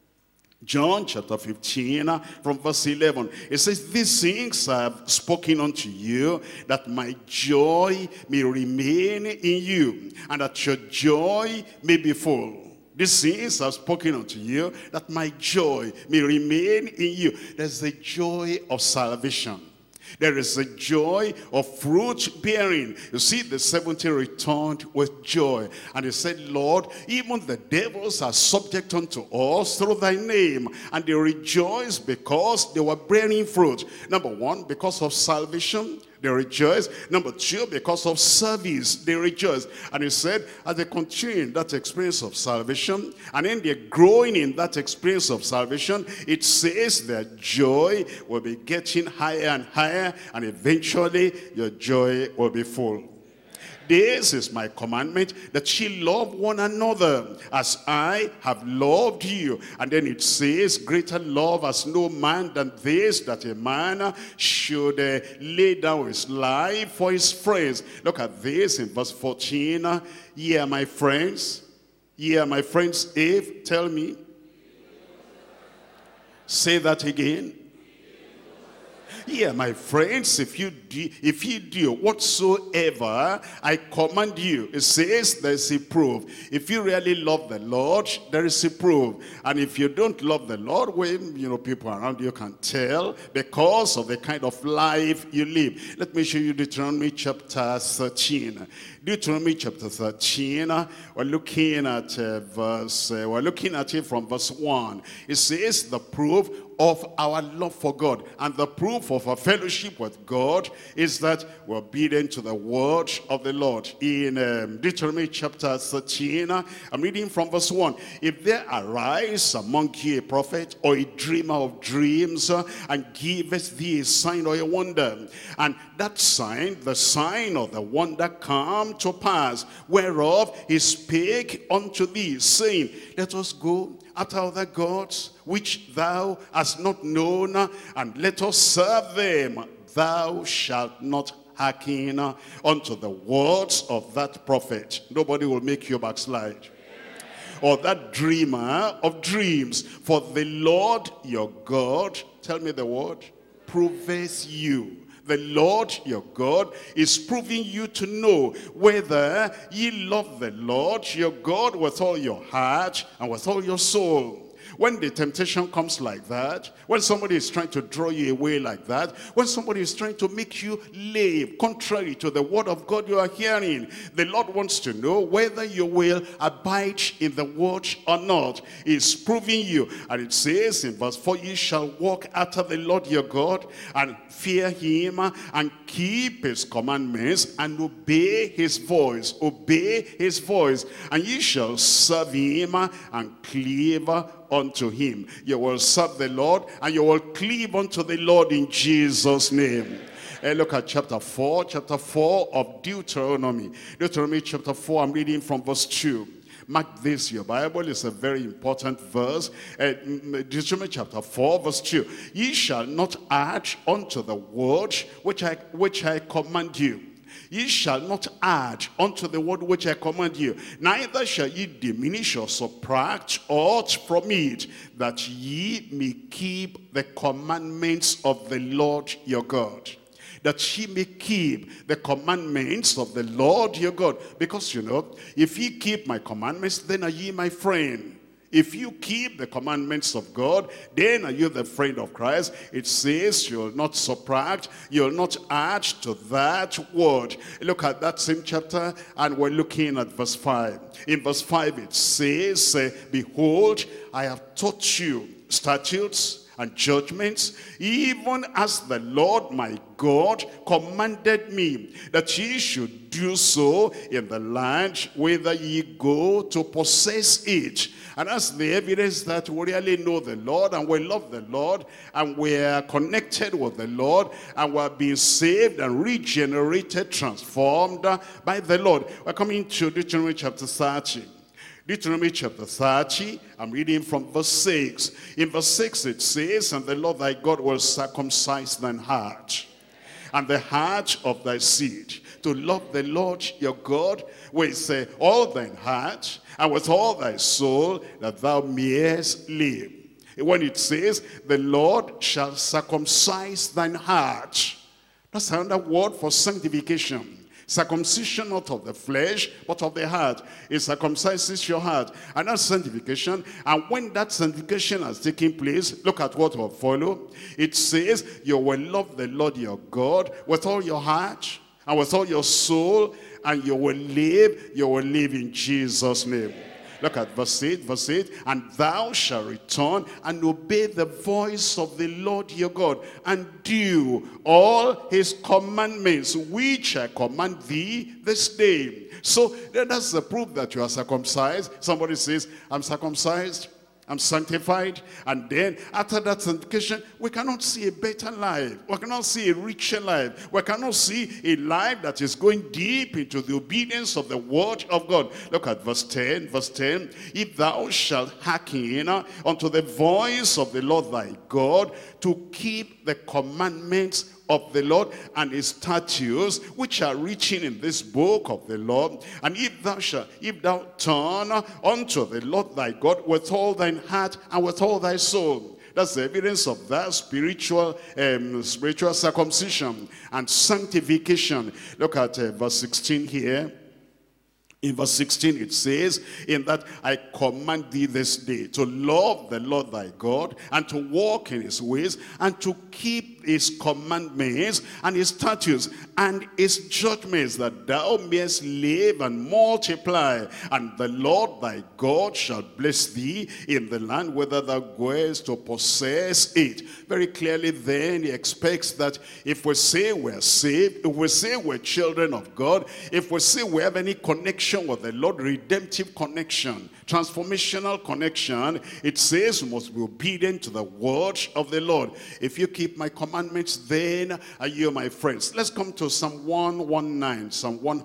Speaker 1: John chapter fifteen, from verse eleven. It says, these things I have spoken unto you, that my joy may remain in you, and that your joy may be full. These things I've spoken unto you, that my joy may remain in you. There's the joy of salvation. There is the joy of fruit bearing. You see, the seventy returned with joy. And he said, Lord, even the devils are subject unto us through thy name. And they rejoiced because they were bearing fruit. Number one, because of salvation, they rejoice. Number two, because of service, they rejoice. And he said, as they continue in that experience of salvation, and then they're growing in that experience of salvation, it says their joy will be getting higher and higher, and eventually your joy will be full. This is my commandment, that ye love one another as I have loved you. And then it says, greater love has no man than this, that a man should uh, lay down his life for his friends. Look at this in verse fourteen. Ye are my friends. Ye are my friends if, tell me. Say that again. Yeah, my friends, if you do, if you do whatsoever I command you, it says there's a proof. If you really love the Lord, there is a proof. And if you don't love the Lord, well, you know, people around you can tell because of the kind of life you live. Let me show you Deuteronomy chapter thirteen. Deuteronomy chapter thirteen, we're looking at uh, verse, uh, we're looking at it from verse one. It says the proof of our love for God and the proof of our fellowship with God is that we're obedient to the word of the Lord. In um, Deuteronomy chapter thirteen, I'm reading from verse one. If there arise among you a prophet or a dreamer of dreams, uh, and giveth thee a sign or a wonder, and that sign, the sign of the wonder, come to pass, whereof he spake unto thee, saying, let us go after other gods, which thou hast not known, and let us serve them. Thou shalt not hearken unto the words of that prophet. Nobody will make you backslide. Or that dreamer of dreams. For the Lord your God, tell me the word, proveth you. The Lord your God is proving you to know whether ye love the Lord your God with all your heart and with all your soul. When the temptation comes like that, when somebody is trying to draw you away like that, when somebody is trying to make you live contrary to the word of God you are hearing, the Lord wants to know whether you will abide in the word or not. He's proving you. And it says in verse four, ye shall walk after the Lord your God and fear him and keep his commandments and obey his voice. Obey his voice. And ye shall serve him and cleave unto him. You will serve the Lord and you will cleave unto the Lord in Jesus' name. Uh, look at chapter four, chapter four of Deuteronomy. Deuteronomy chapter four, I'm reading from verse two. Mark this, your Bible is a very important verse. Uh, Deuteronomy chapter four, verse two. Ye shall not add unto the word which I, which I command you. Ye shall not add unto the word which I command you, neither shall ye diminish or subtract aught from it, that ye may keep the commandments of the Lord your God. That ye may keep the commandments of the Lord your God. Because, you know, if ye keep my commandments, then are ye my friend. If you keep the commandments of God, then are you the friend of Christ. It says you'll not subtract, you'll not add to that word. Look at that same chapter, and we're looking at verse five. In verse five it says, uh, behold, I have taught you statutes and judgments, even as the Lord my God commanded me, that ye should do so in the land whither ye go to possess it. And that's the evidence that we really know the Lord and we love the Lord and we are connected with the Lord and we are being saved and regenerated, transformed by the Lord. We're coming to Deuteronomy chapter thirty. Deuteronomy chapter thirty, I'm reading from verse six. In verse six it says, and the Lord thy God will circumcise thine heart and the heart of thy seed, to love the Lord your God with uh, all thine heart and with all thy soul, that thou mayest live. When it says, the Lord shall circumcise thine heart, that's another word for sanctification. Circumcision not of the flesh, but of the heart. It circumcises your heart. And that's sanctification. And when that sanctification has taken place, look at what will follow. It says, you will love the Lord your God with all your heart and with all your soul, and you will live, you will live in Jesus' name. Look at verse eight, verse eight. And thou shalt return and obey the voice of the Lord your God, and do all his commandments, which I command thee this day. So that's the proof that you are circumcised. Somebody says, I'm circumcised. I'm sanctified, and then after that sanctification, we cannot see a better life. We cannot see a richer life. We cannot see a life that is going deep into the obedience of the word of God. Look at verse ten. Verse ten, if thou shalt hearken unto the voice of the Lord thy God, to keep the commandments of the Lord and his statutes which are written in this book of the Lord, and if thou shalt, if thou turn unto the Lord thy God with all thine heart and with all thy soul. That's the evidence of that spiritual um, spiritual circumcision and sanctification. Look at uh, verse sixteen here. In verse sixteen it says, in that I command thee this day to love the Lord thy God, and to walk in his ways, and to keep his commandments and his statutes and his judgments, that thou mayest live and multiply. And the Lord thy God shall bless thee in the land whither thou goest to possess it. Very clearly then he expects that if we say we're saved, if we say we're children of God, if we say we have any connection with the Lord, redemptive connection, transformational connection, it says we must be obedient to the word of the Lord. If you keep my commandments, then are you my friends. Let's come to Psalm one nineteen. Psalm one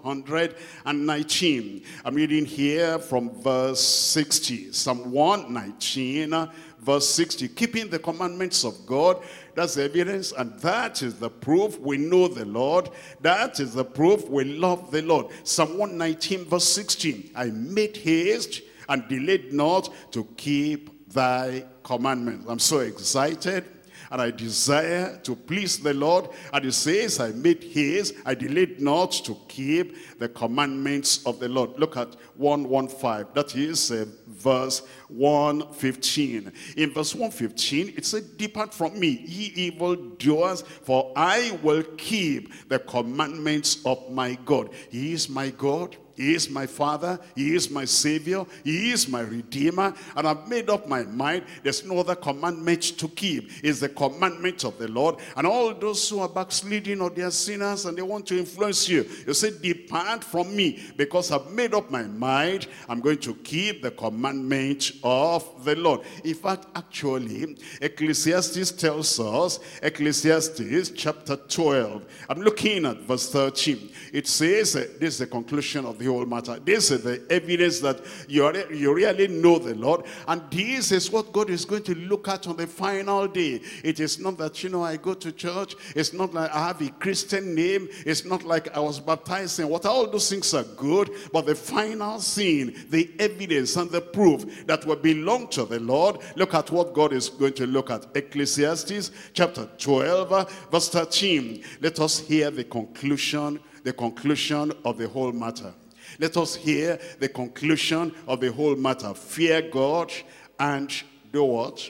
Speaker 1: nineteen. I'm reading here from verse sixty. Psalm one nineteen, verse sixty. Keeping the commandments of God, that's the evidence, and that is the proof we know the Lord. That is the proof we love the Lord. Psalm one nineteen, verse sixteen. I made haste and delayed not to keep thy commandments. I'm so excited, and I desire to please the Lord. And it says, I made haste, I delayed not to keep the commandments of the Lord. Look at one fifteen. That is uh, verse one fifteen. In verse one fifteen, it said, depart from me, ye evildoers, for I will keep the commandments of my God. He is my God. He is my Father, he is my Savior, he is my Redeemer, and I've made up my mind there's no other commandment to keep. It's the commandment of the Lord. And all those who are backsliding or they are sinners and they want to influence you, you say, depart from me, because I've made up my mind, I'm going to keep the commandment of the Lord. In fact, actually, Ecclesiastes tells us, Ecclesiastes chapter twelve, I'm looking at verse thirteen. It says, uh, this is the conclusion of the whole matter. This is the evidence that you, are, you really know the Lord. And this is what God is going to look at on the final day. It is not that, you know, I go to church. It's not like I have a Christian name. It's not like I was baptized in water. All those things are good. But the final scene, the evidence and the proof that will belong to the Lord, look at what God is going to look at. Ecclesiastes chapter twelve, verse thirteen. Let us hear the conclusion the conclusion of the whole matter. Let us hear the conclusion of the whole matter. Fear God and do what?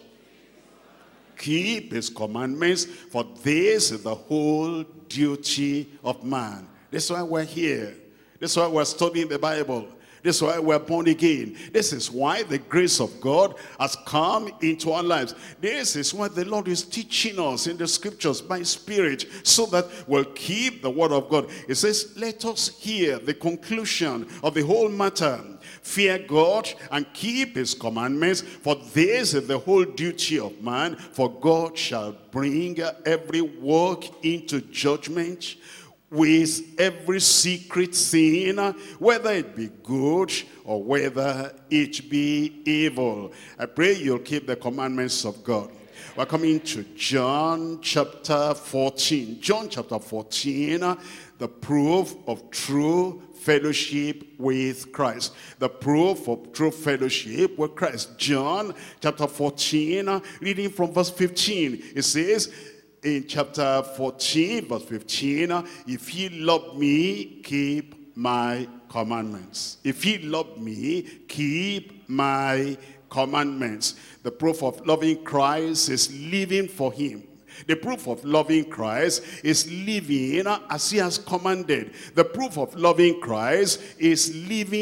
Speaker 1: Keep his commandments, for this is the whole duty of man. This is why we're here. This is why we're studying the Bible. This is why we're born again. This is why the grace of God has come into our lives. This is why the Lord is teaching us in the scriptures by Spirit, so that we'll keep the word of God. It says, let us hear the conclusion of the whole matter. Fear God and keep his commandments, for this is the whole duty of man. For God shall bring every work into judgment, with every secret sin, whether it be good or whether it be evil. I pray you'll keep the commandments of God. We're coming to John chapter fourteen. John chapter fourteen, the proof of true fellowship with Christ. The proof of true fellowship with Christ. John chapter fourteen, reading from verse fifteen. It says, in chapter fourteen, verse fifteen, if ye love me, keep my commandments. If ye love me, keep my commandments. The proof of loving Christ is living for him. The proof of loving Christ is living as he has commanded. The proof of loving Christ is living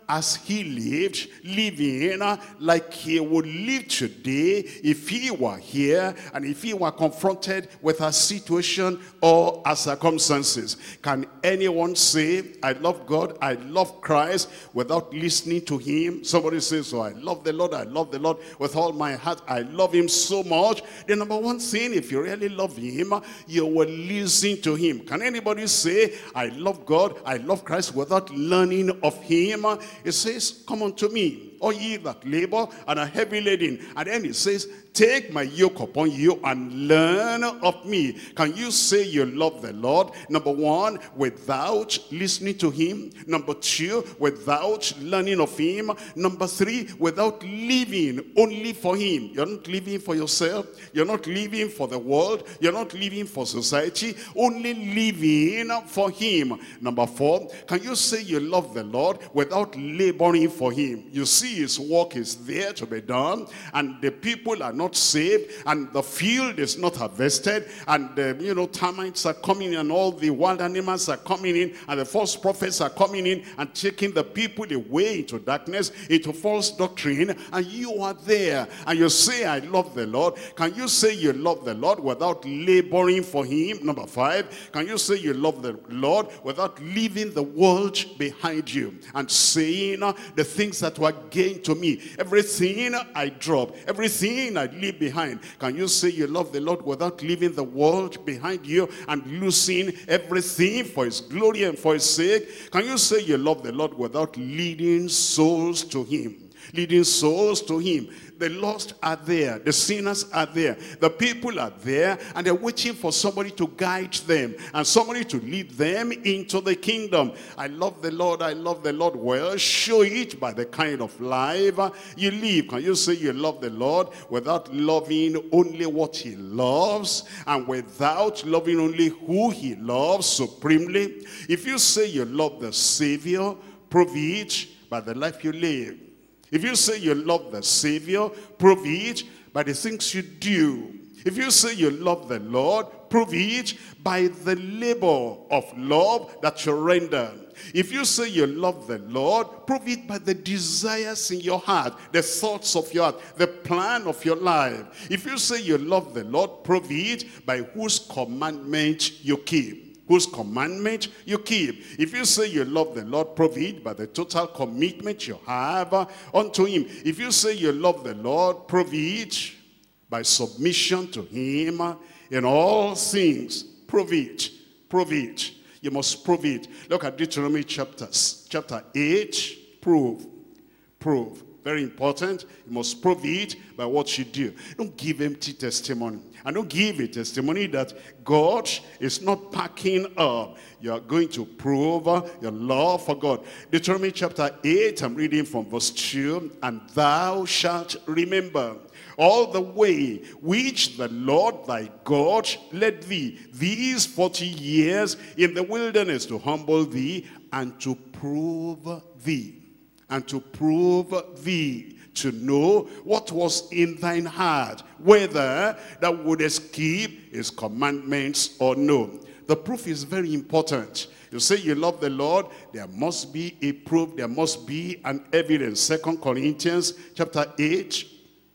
Speaker 1: as he lived, living like he would live today if he were here and if he were confronted with a situation or a circumstances. Can anyone say, I love God, I love Christ, without listening to him? Somebody says, so I love the Lord, I love the Lord with all my heart, I love him so much. The number one thing, if you really love him, you will listen to him. Can anybody say, I love God, I love Christ, without learning of him? It says, come unto me, all ye that labor and are heavy laden. And then it says, take my yoke upon you and learn of me. Can you say you love the Lord? Number one, without listening to him. Number two, without learning of him. Number three, without living only for him. You're not living for yourself. You're not living for the world. You're not living for society. Only living for him. Number four, can you say you love the Lord without laboring for him? You see his work is there to be done, and the people are not saved, and the field is not harvested, and uh, you know, termites are coming in, and all the wild animals are coming in, and the false prophets are coming in and taking the people away into darkness, into false doctrine, and you are there and you say, I love the Lord. Can you say you love the Lord without laboring for him? Number five, can you say you love the Lord without leaving the world behind you and saying uh, the things that were gained to me, everything I drop, everything I leave behind? Can you say you love the Lord without leaving the world behind you and losing everything for his glory and for his sake? Can you say you love the Lord without leading souls to him? Leading souls to him. The lost are there, the sinners are there, the people are there, and they're waiting for somebody to guide them and somebody to lead them into the kingdom. I love the Lord, I love the Lord. Well, show it by the kind of life you live. Can you say you love the Lord without loving only what he loves and without loving only who he loves supremely? If you say you love the Savior, prove it by the life you live. If you say you love the Savior, prove it by the things you do. If you say you love the Lord, prove it by the labor of love that you render. If you say you love the Lord, prove it by the desires in your heart, the thoughts of your heart, the plan of your life. If you say you love the Lord, prove it by whose commandment you keep. Whose commandment you keep. If you say you love the Lord, prove it by the total commitment you have unto him. If you say you love the Lord, prove it by submission to him in all things. Prove it. Prove it. You must prove it. Look at Deuteronomy chapters, chapter eight. Prove. Prove. Very important. You must prove it by what you do. Don't give empty testimony. And don't give a testimony that God is not packing up. You are going to prove your love for God. Deuteronomy chapter eight, I'm reading from verse two. And thou shalt remember all the way which the Lord thy God led thee these forty years in the wilderness, to humble thee and to prove thee. And to prove thee, to know what was in thine heart, whether thou wouldest keep his commandments or no. The proof is very important. You say you love the Lord, there must be a proof, there must be an evidence. Second Corinthians chapter eight,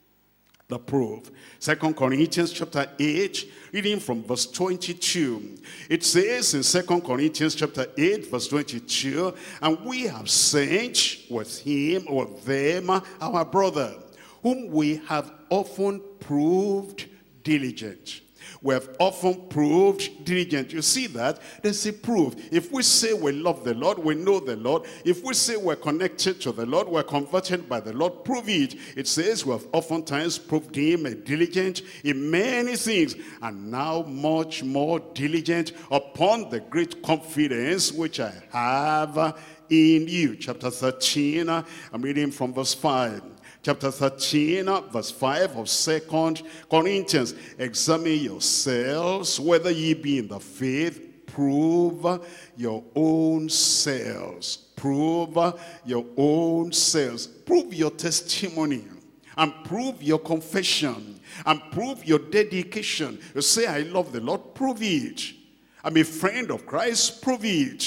Speaker 1: the proof. Second Corinthians chapter eight, reading from verse twenty-two. It says in Second Corinthians chapter eight, verse twenty-two, and we have sent with him, with them, our brother, whom we have often proved diligent. We have often proved diligent. You see that? There's a proof. If we say we love the Lord, we know the Lord. If we say we're connected to the Lord, we're converted by the Lord, prove it. It says we have oftentimes proved him diligent in many things, and now much more diligent upon the great confidence which I have in you. Chapter thirteen, I'm reading from verse five. Chapter thirteen, verse five of Second Corinthians. Examine yourselves whether ye be in the faith. Prove your own selves. Prove your own selves. Prove your testimony. And prove your confession. And prove your dedication. You say, I love the Lord. Prove it. I'm a friend of Christ. Prove it.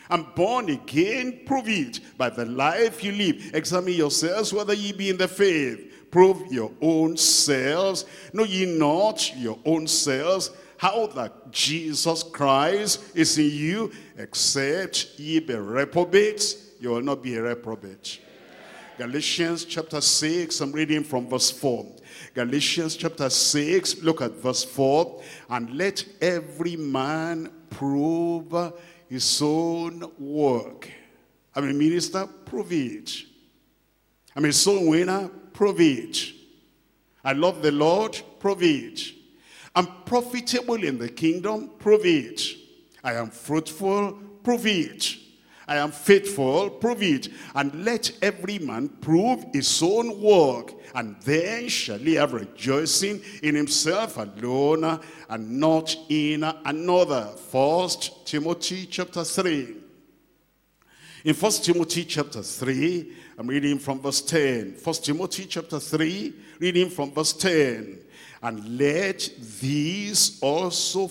Speaker 1: I'm born again, prove it by the life you live. Examine yourselves whether ye be in the faith. Prove your own selves. Know ye not your own selves, how that Jesus Christ is in you, except ye be reprobates, you will not be a reprobate. Galatians chapter six, I'm reading from verse four. Galatians chapter six, look at verse four. And let every man prove his own work. I'm a minister, prove it. I'm a soul winner, prove it. I love the Lord, prove it. I'm profitable in the kingdom, prove it. I am fruitful, prove it. I am faithful, prove it. And let every man prove his own work, and then shall he have rejoicing in himself alone, and not in another. First Timothy chapter three. In First Timothy chapter three, I'm reading from verse ten. First Timothy chapter three, reading from verse ten. And let these also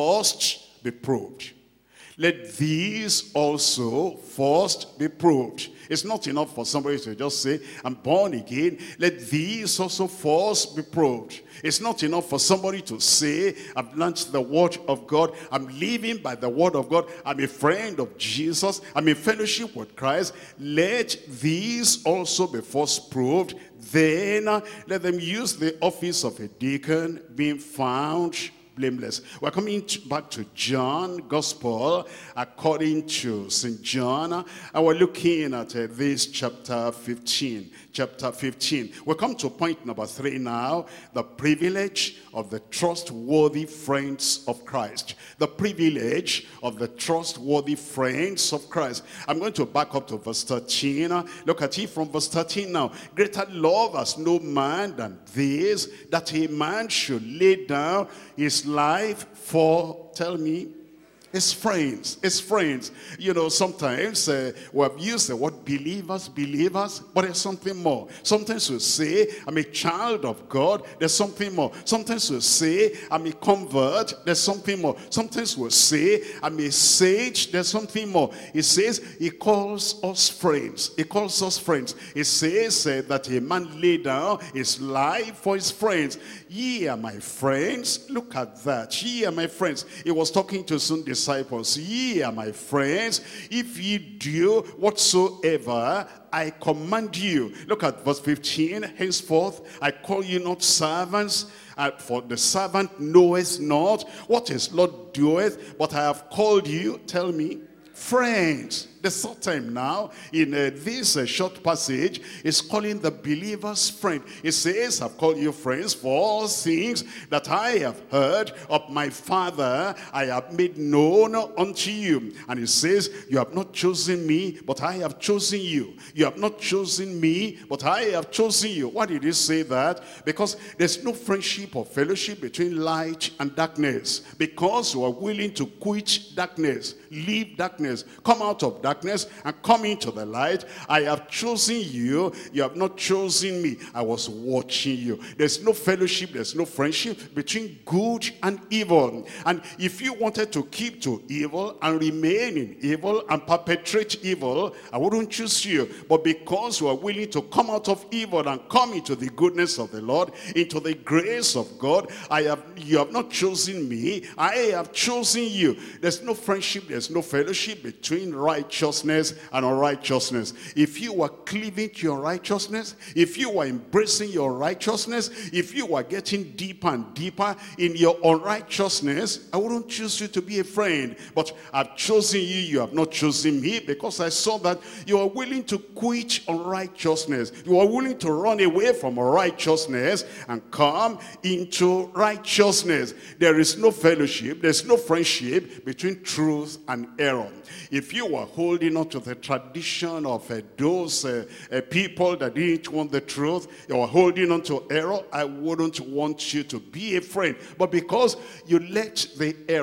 Speaker 1: first be proved. Let these also first be proved. It's not enough for somebody to just say, I'm born again. Let these also first be proved. It's not enough for somebody to say, I've learned the word of God. I'm living by the word of God. I'm a friend of Jesus. I'm in fellowship with Christ. Let these also be first proved. Then uh, let them use the office of a deacon, being found blameless. We're coming to, back to John Gospel according to Saint John, and we're looking at uh, this chapter fifteen. Chapter fifteen. We come to point number three now, the privilege of the trustworthy friends of Christ. The privilege of the trustworthy friends of Christ. I'm going to back up to verse thirteen. Look at it from verse thirteen now. Greater love has no man than this, that a man should lay down his life for, tell me, his friends, his friends. You know, sometimes uh, we have used the word believers, believers, but there's something more. Sometimes we say, I'm a child of God, there's something more. Sometimes we say, I'm a convert, there's something more. Sometimes we say, I'm a sage, there's something more. He says, he calls us friends. He calls us friends. He says uh, that a man lay down his life for his friends. Ye are my friends. Look at that. Ye are my friends. He was talking to some disciples. Ye are my friends, if ye do whatsoever I command you. Look at verse fifteen. Henceforth I call you not servants, uh, for the servant knoweth not what his Lord doeth, but I have called you, tell me, friends. The third time now in uh, this uh, short passage is calling the believer's friend. It says, I've called you friends, for all things that I have heard of my Father I have made known unto you. And it says, you have not chosen me, but I have chosen you. You have not chosen me, but I have chosen you. Why did he say that? Because there's no friendship or fellowship between light and darkness. Because you are willing to quit darkness, leave darkness, come out of darkness, darkness and come into the light. I have chosen you. You have not chosen me. I was watching you. There's no fellowship. There's no friendship between good and evil. And if you wanted to keep to evil and remain in evil and perpetrate evil, I wouldn't choose you. But because you are willing to come out of evil and come into the goodness of the Lord, into the grace of God, I have you have not chosen me. I have chosen you. There's no friendship. There's no fellowship between righteousness and unrighteousness. If you were cleaving to your righteousness, if you were embracing your righteousness, if you were getting deeper and deeper in your unrighteousness, I wouldn't choose you to be a friend. But I've chosen you. You have not chosen me, because I saw that you are willing to quit unrighteousness. You are willing to run away from unrighteousness and come into righteousness. There is no fellowship. There's no friendship between truth and error. If you were holding on to the tradition of uh, those uh, uh, people that didn't want the truth, you were holding on to error, I wouldn't want you to be a friend. But because you let the error,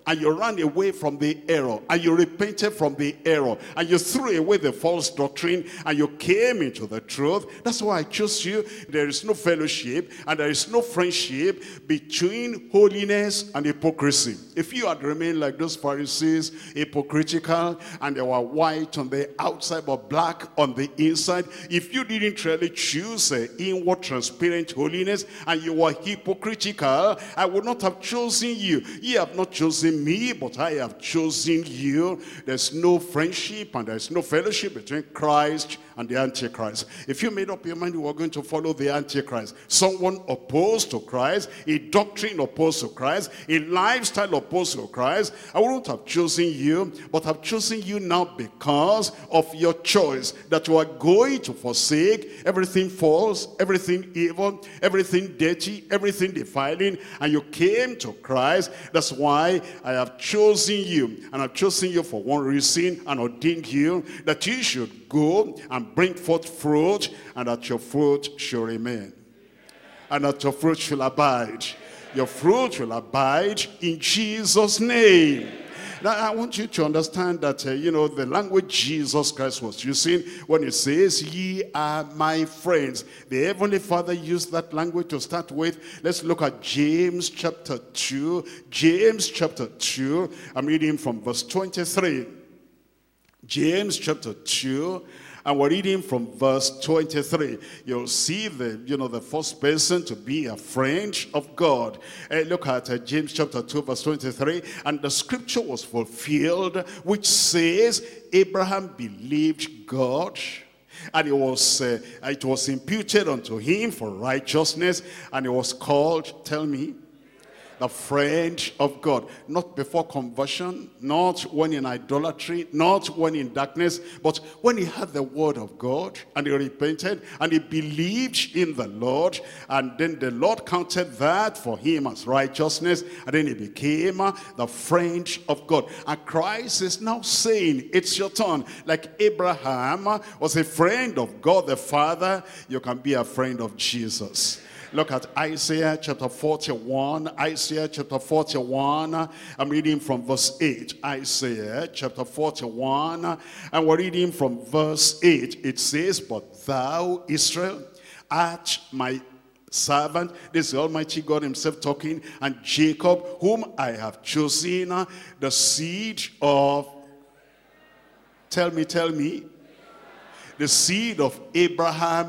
Speaker 1: and you ran away from the error, and you repented from the error, and you threw away the false doctrine, and you came into the truth. That's why I chose you. There is no fellowship, and there is no friendship between holiness and hypocrisy. If you had remained like those Pharisees, hypocritical, and they were white on the outside but black on the inside, if you didn't really choose uh, inward transparent holiness, and you were hypocritical, I would not have chosen you. Ye have not chosen me, but I have chosen you. There's no friendship and there's no fellowship between Christ and the Antichrist. If you made up your mind you were going to follow the Antichrist, someone opposed to Christ, a doctrine opposed to Christ, a lifestyle opposed to Christ, I wouldn't have chosen you, but I've chosen you now because of your choice that you are going to forsake everything false, everything evil, everything dirty, everything defiling, and you came to Christ. That's why I have chosen you, and I've chosen you for one reason, and ordained you that you should go and bring forth fruit, and that your fruit shall remain, and that your fruit shall abide. Your fruit will abide in Jesus' name. Now, I want you to understand that, uh, you know, the language Jesus Christ was using when he says, ye are my friends. The Heavenly Father used that language to start with. Let's look at James chapter two. James chapter two. I'm reading from verse twenty-three. James chapter two. And we're reading from verse twenty-three. You'll see the, you know, the first person to be a friend of God. Uh, look at uh, James chapter two, verse twenty-three. And the scripture was fulfilled, which says, Abraham believed God, and it was, uh, it was imputed unto him for righteousness, and it was called, tell me, the friend of God. Not before conversion, not when in idolatry, not when in darkness, but when he had the word of God, and he repented, and he believed in the Lord, and then the Lord counted that for him as righteousness, and then he became uh, the friend of God. And Christ is now saying, it's your turn. Like Abraham was a friend of God the Father, you can be a friend of Jesus. Look at Isaiah chapter forty-one. Isaiah chapter forty-one. I'm reading from verse eight. Isaiah chapter forty-one. And we're reading from verse eight. It says, but thou, Israel, art my servant. This is the Almighty God himself talking. And Jacob, whom I have chosen, the seed of, tell me, tell me, the seed of Abraham,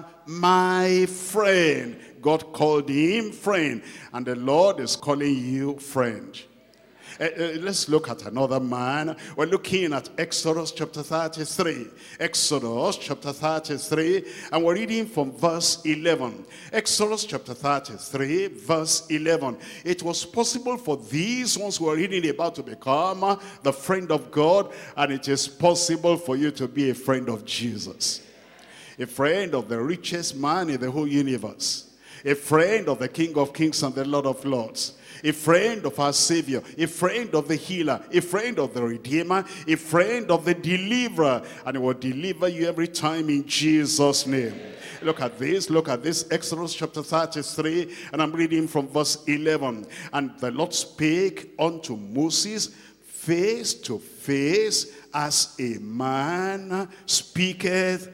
Speaker 1: my friend. God called him friend, and the Lord is calling you friend. Uh, uh, let's look at another man. We're looking at Exodus chapter thirty-three. Exodus chapter thirty-three, and we're reading from verse eleven. Exodus chapter thirty-three, verse eleven. It was possible for these ones who are reading about to become uh, the friend of God, and it is possible for you to be a friend of Jesus. A friend of the richest man in the whole universe. A friend of the King of Kings and the Lord of Lords. A friend of our Savior. A friend of the healer. A friend of the Redeemer. A friend of the deliverer. And he will deliver you every time in Jesus' name. Look at this. Look at this. Exodus chapter thirty-three. And I'm reading from verse eleven. And the Lord spake unto Moses face to face, as a man speaketh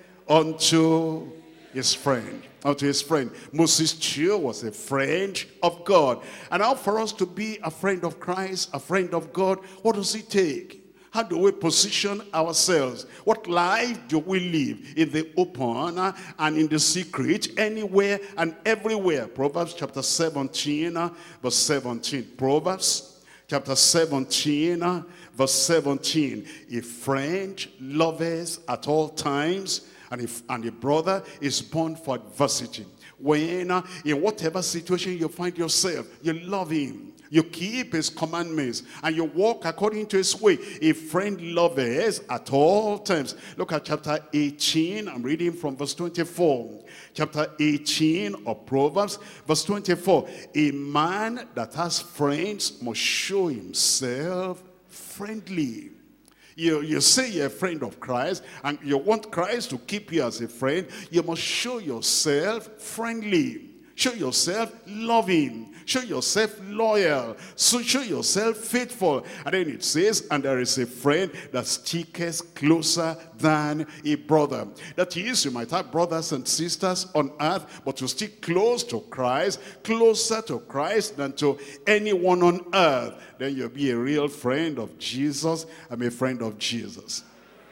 Speaker 1: unto his friend. Unto his friend. Moses too was a friend of God. And now for us to be a friend of Christ, a friend of God, what does it take? How do we position ourselves? What life do we live? In the open and in the secret, anywhere and everywhere. Proverbs chapter seventeen, verse seventeen. Proverbs chapter seventeen, verse seventeen. A friend loveth at all times, and if and a brother is born for adversity. When uh, in whatever situation you find yourself, you love him, you keep his commandments, and you walk according to his way. A friend loveth at all times. Look at chapter eighteen. I'm reading from verse twenty-four. Chapter eighteen of Proverbs, verse twenty-four. A man that has friends must show himself friendly. You, you say you're a friend of Christ, and you want Christ to keep you as a friend, you must show yourself friendly. Show yourself loving. Show yourself loyal. So show yourself faithful. And then it says, and there is a friend that sticketh closer than a brother. That is, you might have brothers and sisters on earth, but to stick close to Christ, closer to Christ than to anyone on earth, then you'll be a real friend of Jesus. I'm a friend of Jesus.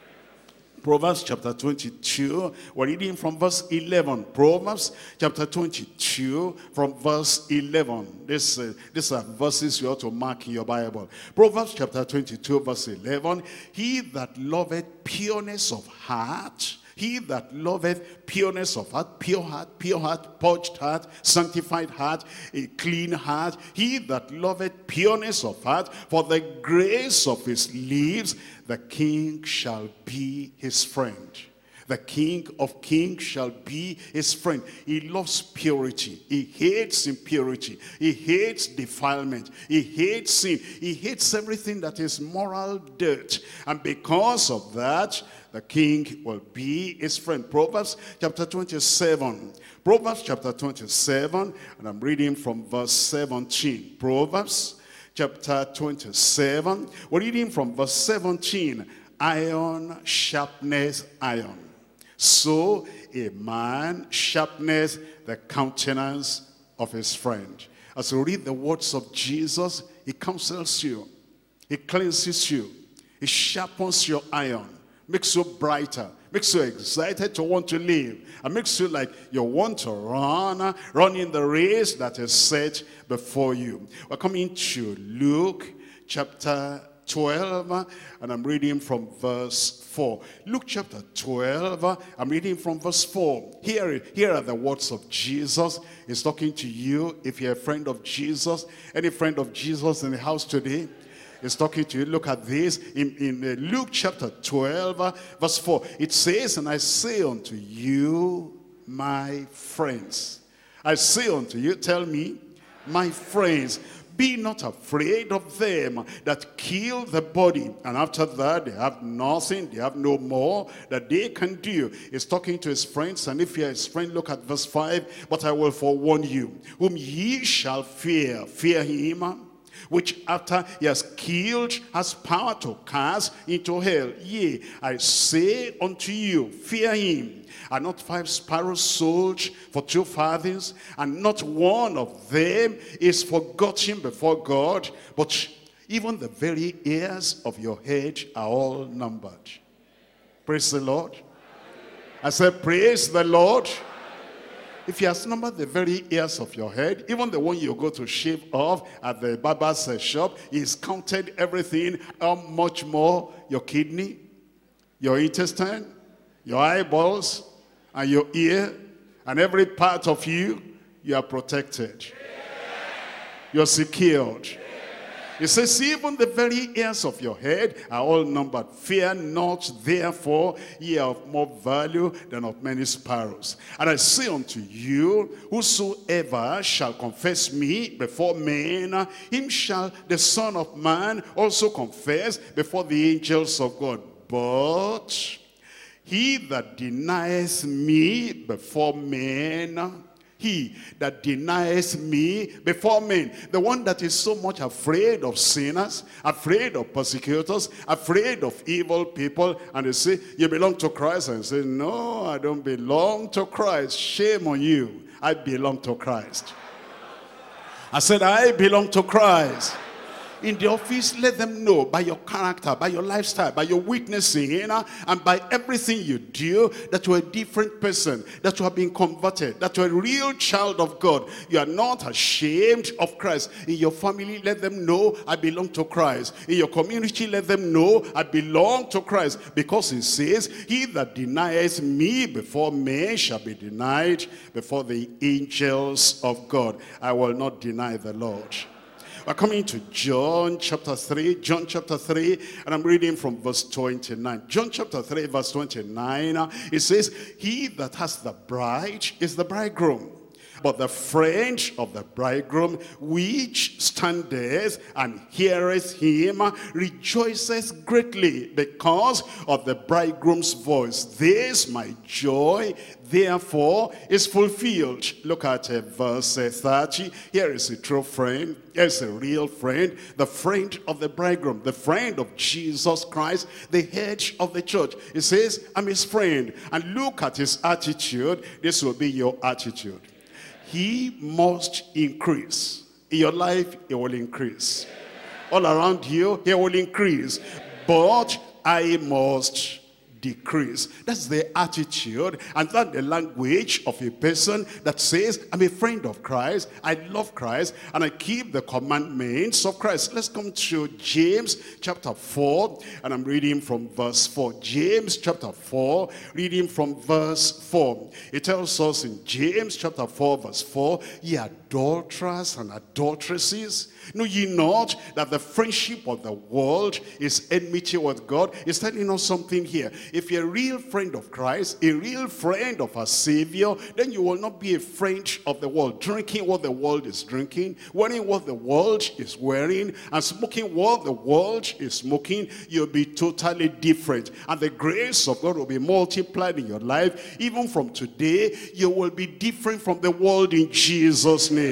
Speaker 1: Proverbs chapter twenty-two, we're reading from verse eleven. Proverbs chapter twenty-two from verse eleven. This, uh, these are verses you ought to mark in your Bible. Proverbs chapter twenty-two verse eleven. He that loveth pureness of heart, he that loveth pureness of heart, pure heart, pure heart, purged heart, sanctified heart, a clean heart, he that loveth pureness of heart, for the grace of his lips, the king shall be his friend. The King of kings shall be his friend. He loves purity. He hates impurity. He hates defilement. He hates sin. He hates everything that is moral dirt. And because of that, the king will be his friend. Proverbs chapter twenty-seven. Proverbs chapter twenty-seven, and I'm reading from verse seventeen. Proverbs chapter twenty-seven. We're reading from verse seventeen. Iron sharpness iron. So a man sharpness the countenance of his friend. As you read the words of Jesus, he counsels you. He cleanses you. He sharpens your iron. Makes you brighter. Makes you excited to want to live. And makes you like you want to run. Run in the race that is set before you. We're coming to Luke chapter twelve, and I'm reading from verse four. Luke chapter twelve, I'm reading from verse four. Here, here are the words of Jesus. He's talking to you if you're a friend of Jesus. Any friend of Jesus in the house today? He's talking to you. Look at this. In, in Luke chapter twelve, verse four, it says, and I say unto you, my friends. I say unto you, tell me, my friends, be not afraid of them that kill the body, and after that they have nothing, they have no more that they can do. He's talking to his friends, and if you're his friend, look at verse five. But I will forewarn you, whom ye shall fear, fear him, which after he has killed has power to cast into hell. Yea, I say unto you, fear him. Are not five sparrows sold for two farthings, and not one of them is forgotten before God? But even the very hairs of your head are all numbered. Praise the Lord. I said, praise the Lord. If he has numbered the very hairs of your head, even the one you go to shave off at the barber's shop, he's counted everything. How much more your kidney, your intestine, your eyeballs, and your ear, and every part of you, you are protected. You're secured. It says, even the very hairs of your head are all numbered. Fear not, therefore, ye are of more value than of many sparrows. And I say unto you, whosoever shall confess me before men, him shall the Son of Man also confess before the angels of God. But he that denies me before men, he that denies me before men, the one that is so much afraid of sinners, afraid of persecutors, afraid of evil people, and they say, you belong to Christ, and say, no, I don't belong to Christ. Shame on you. I belong to Christ. I said, I belong to Christ. In the office, let them know by your character, by your lifestyle, by your witnessing, you know, and by everything you do, that you're a different person, that you have been converted, that you're a real child of God. You are not ashamed of Christ. In your family, let them know I belong to Christ. In your community, let them know I belong to Christ. Because it says, he that denies me before men shall be denied before the angels of God. I will not deny the Lord. We're coming to John chapter three, John chapter three, and I'm reading from verse twenty-nine. John chapter three, verse twenty-nine, it says, he that has the bride is the bridegroom. But the friend of the bridegroom, which standeth and heareth him, rejoiceth greatly because of the bridegroom's voice. This my joy therefore is fulfilled. Look at uh, verse uh, thirty. Here is a true friend. Here's a real friend. The friend of the bridegroom. The friend of Jesus Christ, the head of the church. He says, I'm his friend. And look at his attitude. This will be your attitude. He must increase. In your life, it will increase. All around you, it will increase. But I must decrease. That's the attitude and that's the language of a person that says, I'm a friend of Christ, I love Christ, and I keep the commandments of Christ. Let's come to James chapter four, and I'm reading from verse four. James chapter four, reading from verse four. It tells us in James chapter four, verse four, ye adulterers and adulteresses, know ye not that the friendship of the world is enmity with God? He's telling us something here. If you're a real friend of Christ, a real friend of our Savior, then you will not be a friend of the world, drinking what the world is drinking, wearing what the world is wearing, and smoking what the world is smoking. You'll be totally different. And the grace of God will be multiplied in your life. Even from today, you will be different from the world in Jesus' name.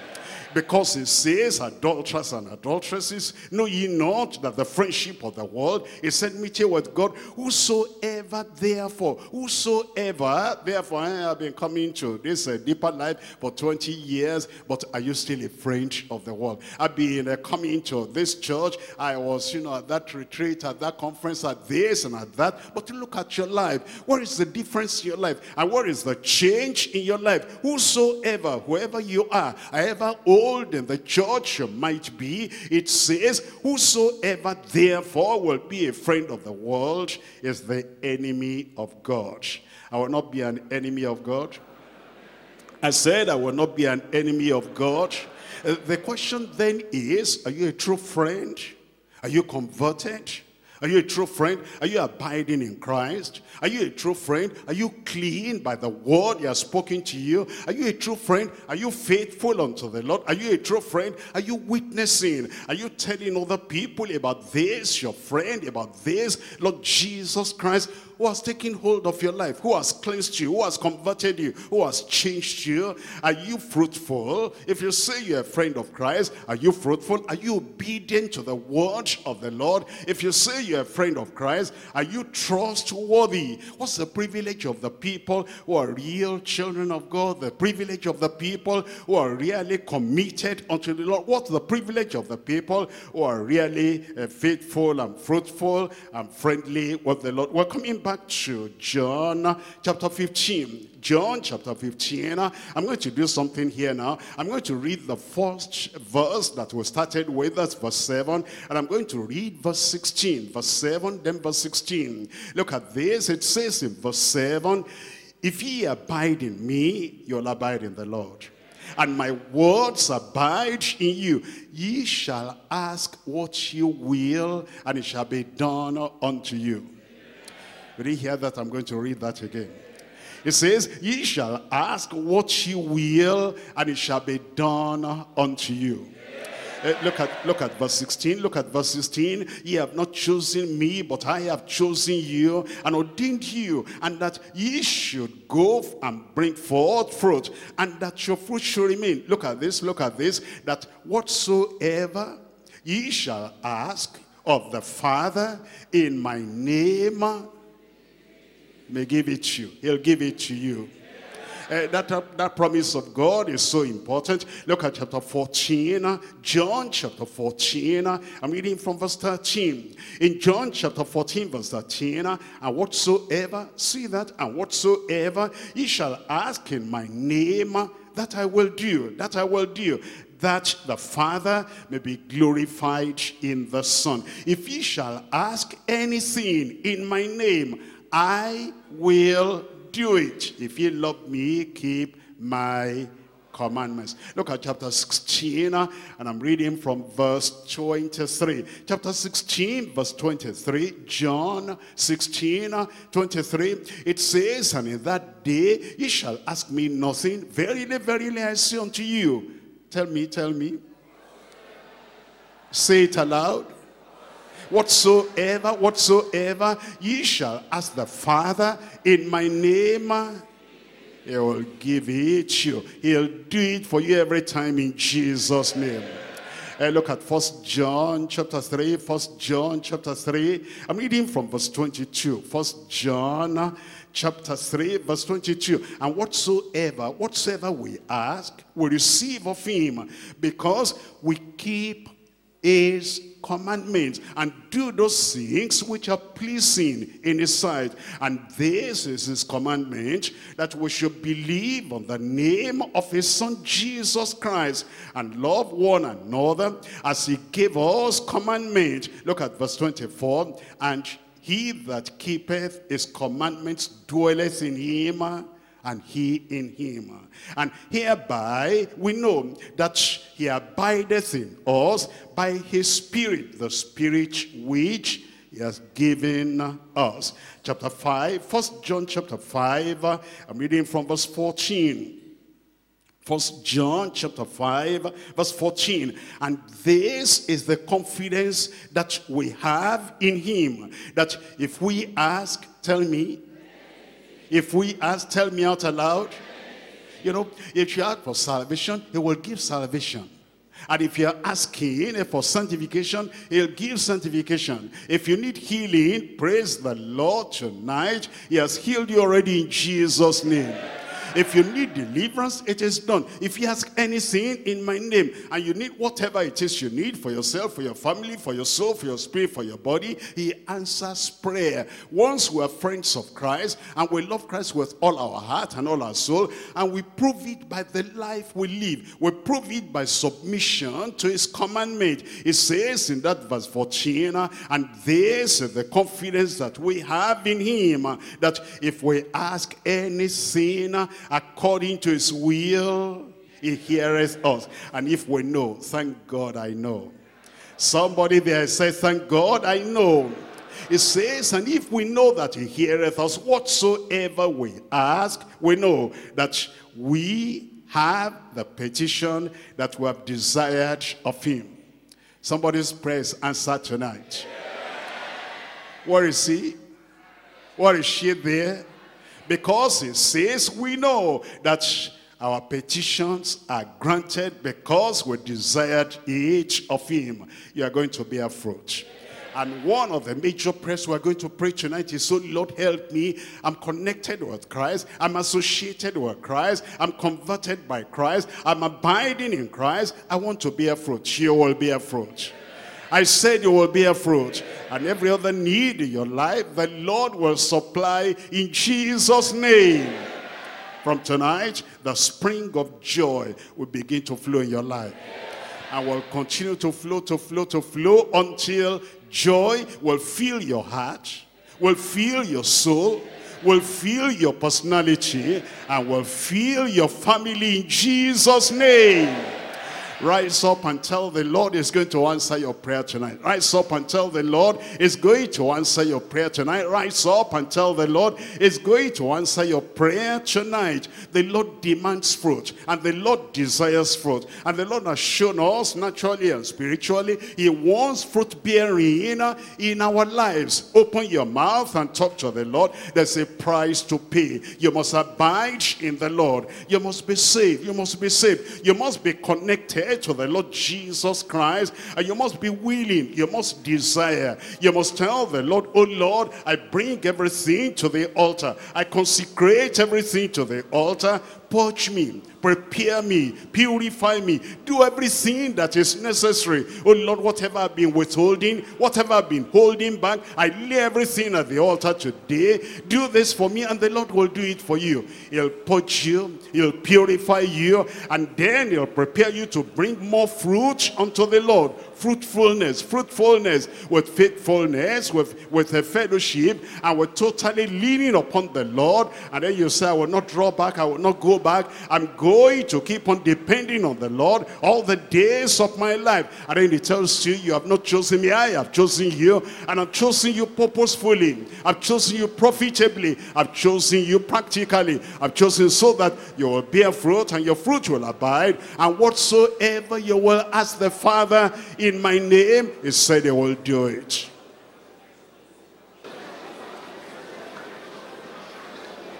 Speaker 1: Because it says, adulterers and adulteresses, know ye not that the friendship of the world is enmity with God? Whosoever therefore, whosoever, therefore, I have been coming to this uh, deeper life for twenty years, but are you still a friend of the world? I've been uh, coming to this church. I was, you know, at that retreat, at that conference, at this and at that. But look at your life. What is the difference in your life? And what is the change in your life? Whosoever, whoever you are, however old in the church you might be, it says, whosoever therefore will be a friend of the world is the enemy of God. I will not be an enemy of God. I said I will not be an enemy of God. Uh, the question then is, are you a true friend? Are you converted? Are you a true friend? Are you abiding in Christ? Are you a true friend? Are you clean by the word he has spoken to you? Are you a true friend? Are you faithful unto the Lord? Are you a true friend? Are you witnessing? Are you telling other people about this, your friend, about this? Lord Jesus Christ, who has taken hold of your life, who has cleansed you, who has converted you, who has changed you. Are you fruitful? If you say you're a friend of Christ, are you fruitful? Are you obedient to the word of the Lord? If you say you're a friend of Christ, are you trustworthy? What's the privilege of the people who are real children of God? The privilege of the people who are really committed unto the Lord? What's the privilege of the people who are really uh, faithful and fruitful and friendly with the Lord? We're coming back to John chapter fifteen. John chapter fifteen. I'm going to do something here now. I'm going to read the first verse that we started with. That's verse seven. And I'm going to read verse sixteen. Verse seven, then verse sixteen. Look at this. It says in verse seven, if ye abide in me, you'll abide in the Lord. And my words abide in you. Ye shall ask what you will, and it shall be done unto you. Did you hear that? I'm going to read that again. It says, ye shall ask what you will, and it shall be done unto you. Uh, look at look at verse sixteen. Look at verse sixteen. Ye have not chosen me, but I have chosen you and ordained you, and that ye should go and bring forth fruit, and that your fruit should remain. Look at this. Look at this. That whatsoever ye shall ask of the Father in my name, may give it to you. He'll give it to you. Uh, that, uh, that promise of God is so important. Look at chapter fourteen. John chapter fourteen. I'm reading from verse thirteen. In John chapter fourteen, verse thirteen. And whatsoever, see that, and whatsoever ye shall ask in my name, that I will do. That I will do. That the Father may be glorified in the Son. If ye shall ask anything in my name, I will do it. If ye love me, keep my commandments. Look at chapter sixteen, uh, and I'm reading from verse twenty-three. Chapter sixteen, verse twenty-three, John sixteen, uh, twenty-three. It says, and in that day ye shall ask me nothing. Verily, verily, I say unto you. Tell me, tell me. Say it aloud. Whatsoever, whatsoever ye shall ask the Father in my name, he will give it you. He'll do it for you every time in Jesus' name. Uh, look at First John chapter three. First John chapter three. I'm reading from verse twenty-two. First John chapter three, verse twenty-two. And whatsoever, whatsoever we ask, we receive of him, because we keep his commandments and do those things which are pleasing in his sight. And this is his commandment, that we should believe on the name of his son Jesus Christ and love one another as he gave us commandment. Look at verse twenty-four. And he that keepeth his commandments dwelleth in him, and he in him. And hereby we know that he abideth in us by his Spirit, the Spirit which he has given us. Chapter five, First John chapter five, I'm reading from verse fourteen. First John chapter five, verse fourteen. And this is the confidence that we have in him, that if we ask, tell me, if we ask, tell me out aloud. You know, if you ask for salvation, he will give salvation. And if you're asking for sanctification, he'll give sanctification. If you need healing, praise the Lord tonight. He has healed you already in Jesus' name. If you need deliverance, it is done. If you ask anything in my name, and you need whatever it is you need for yourself, for your family, for your soul, for your spirit, for your body, he answers prayer. Once we are friends of Christ, and we love Christ with all our heart and all our soul, and we prove it by the life we live. We prove it by submission to his commandment. It says in that verse fourteen, and this is the confidence that we have in him, that if we ask anything according to his will, he heareth us. And if we know, thank God I know. Somebody there says, thank God I know. It says, and if we know that he heareth us, whatsoever we ask, we know that we have the petition that we have desired of him. Somebody's prayer is answered tonight. Where is he? Where is she there? Because it says we know that our petitions are granted because we desired each of him. You are going to bear fruit. And one of the major prayers we're going to pray tonight is, so Lord help me, I'm connected with Christ, I'm associated with Christ, I'm converted by Christ, I'm abiding in Christ, I want to bear fruit. You will bear fruit. I said you will bear fruit. And every other need in your life, the Lord will supply in Jesus' name. From tonight, the spring of joy will begin to flow in your life. And will continue to flow, to flow, to flow until joy will fill your heart, will fill your soul, will fill your personality, and will fill your family in Jesus' name. Rise up and tell the Lord is going to answer your prayer tonight. Rise up and tell the Lord is going to answer your prayer tonight. Rise up and tell the Lord is going to answer your prayer tonight. The Lord demands fruit, and the Lord desires fruit. And the Lord has shown us naturally and spiritually, he wants fruit bearing in, in our lives. Open your mouth and talk to the Lord. There's a price to pay. You must abide in the Lord. You must be saved. You must be saved. You must be connected to the Lord Jesus Christ, and you must be willing, you must desire, you must tell the Lord, oh Lord, I bring everything to the altar, I consecrate everything to the altar. Purge me, prepare me, purify me, do everything that is necessary. Oh Lord, whatever I've been withholding, whatever I've been holding back, I lay everything at the altar today. Do this for me, and the Lord will do it for you. He'll purge you, he'll purify you, and then he'll prepare you to bring more fruit unto the Lord. fruitfulness, fruitfulness with faithfulness, with, with a fellowship, and we're totally leaning upon the Lord. And then you say, I will not draw back, I will not go back. I'm going to keep on depending on the Lord all the days of my life. And then he tells you, you have not chosen me, I have chosen you, and I've chosen you purposefully. I've chosen you profitably. I've chosen you practically. I've chosen so that you will bear fruit, and your fruit will abide. And whatsoever you will ask the Father in my name, he said he will do it.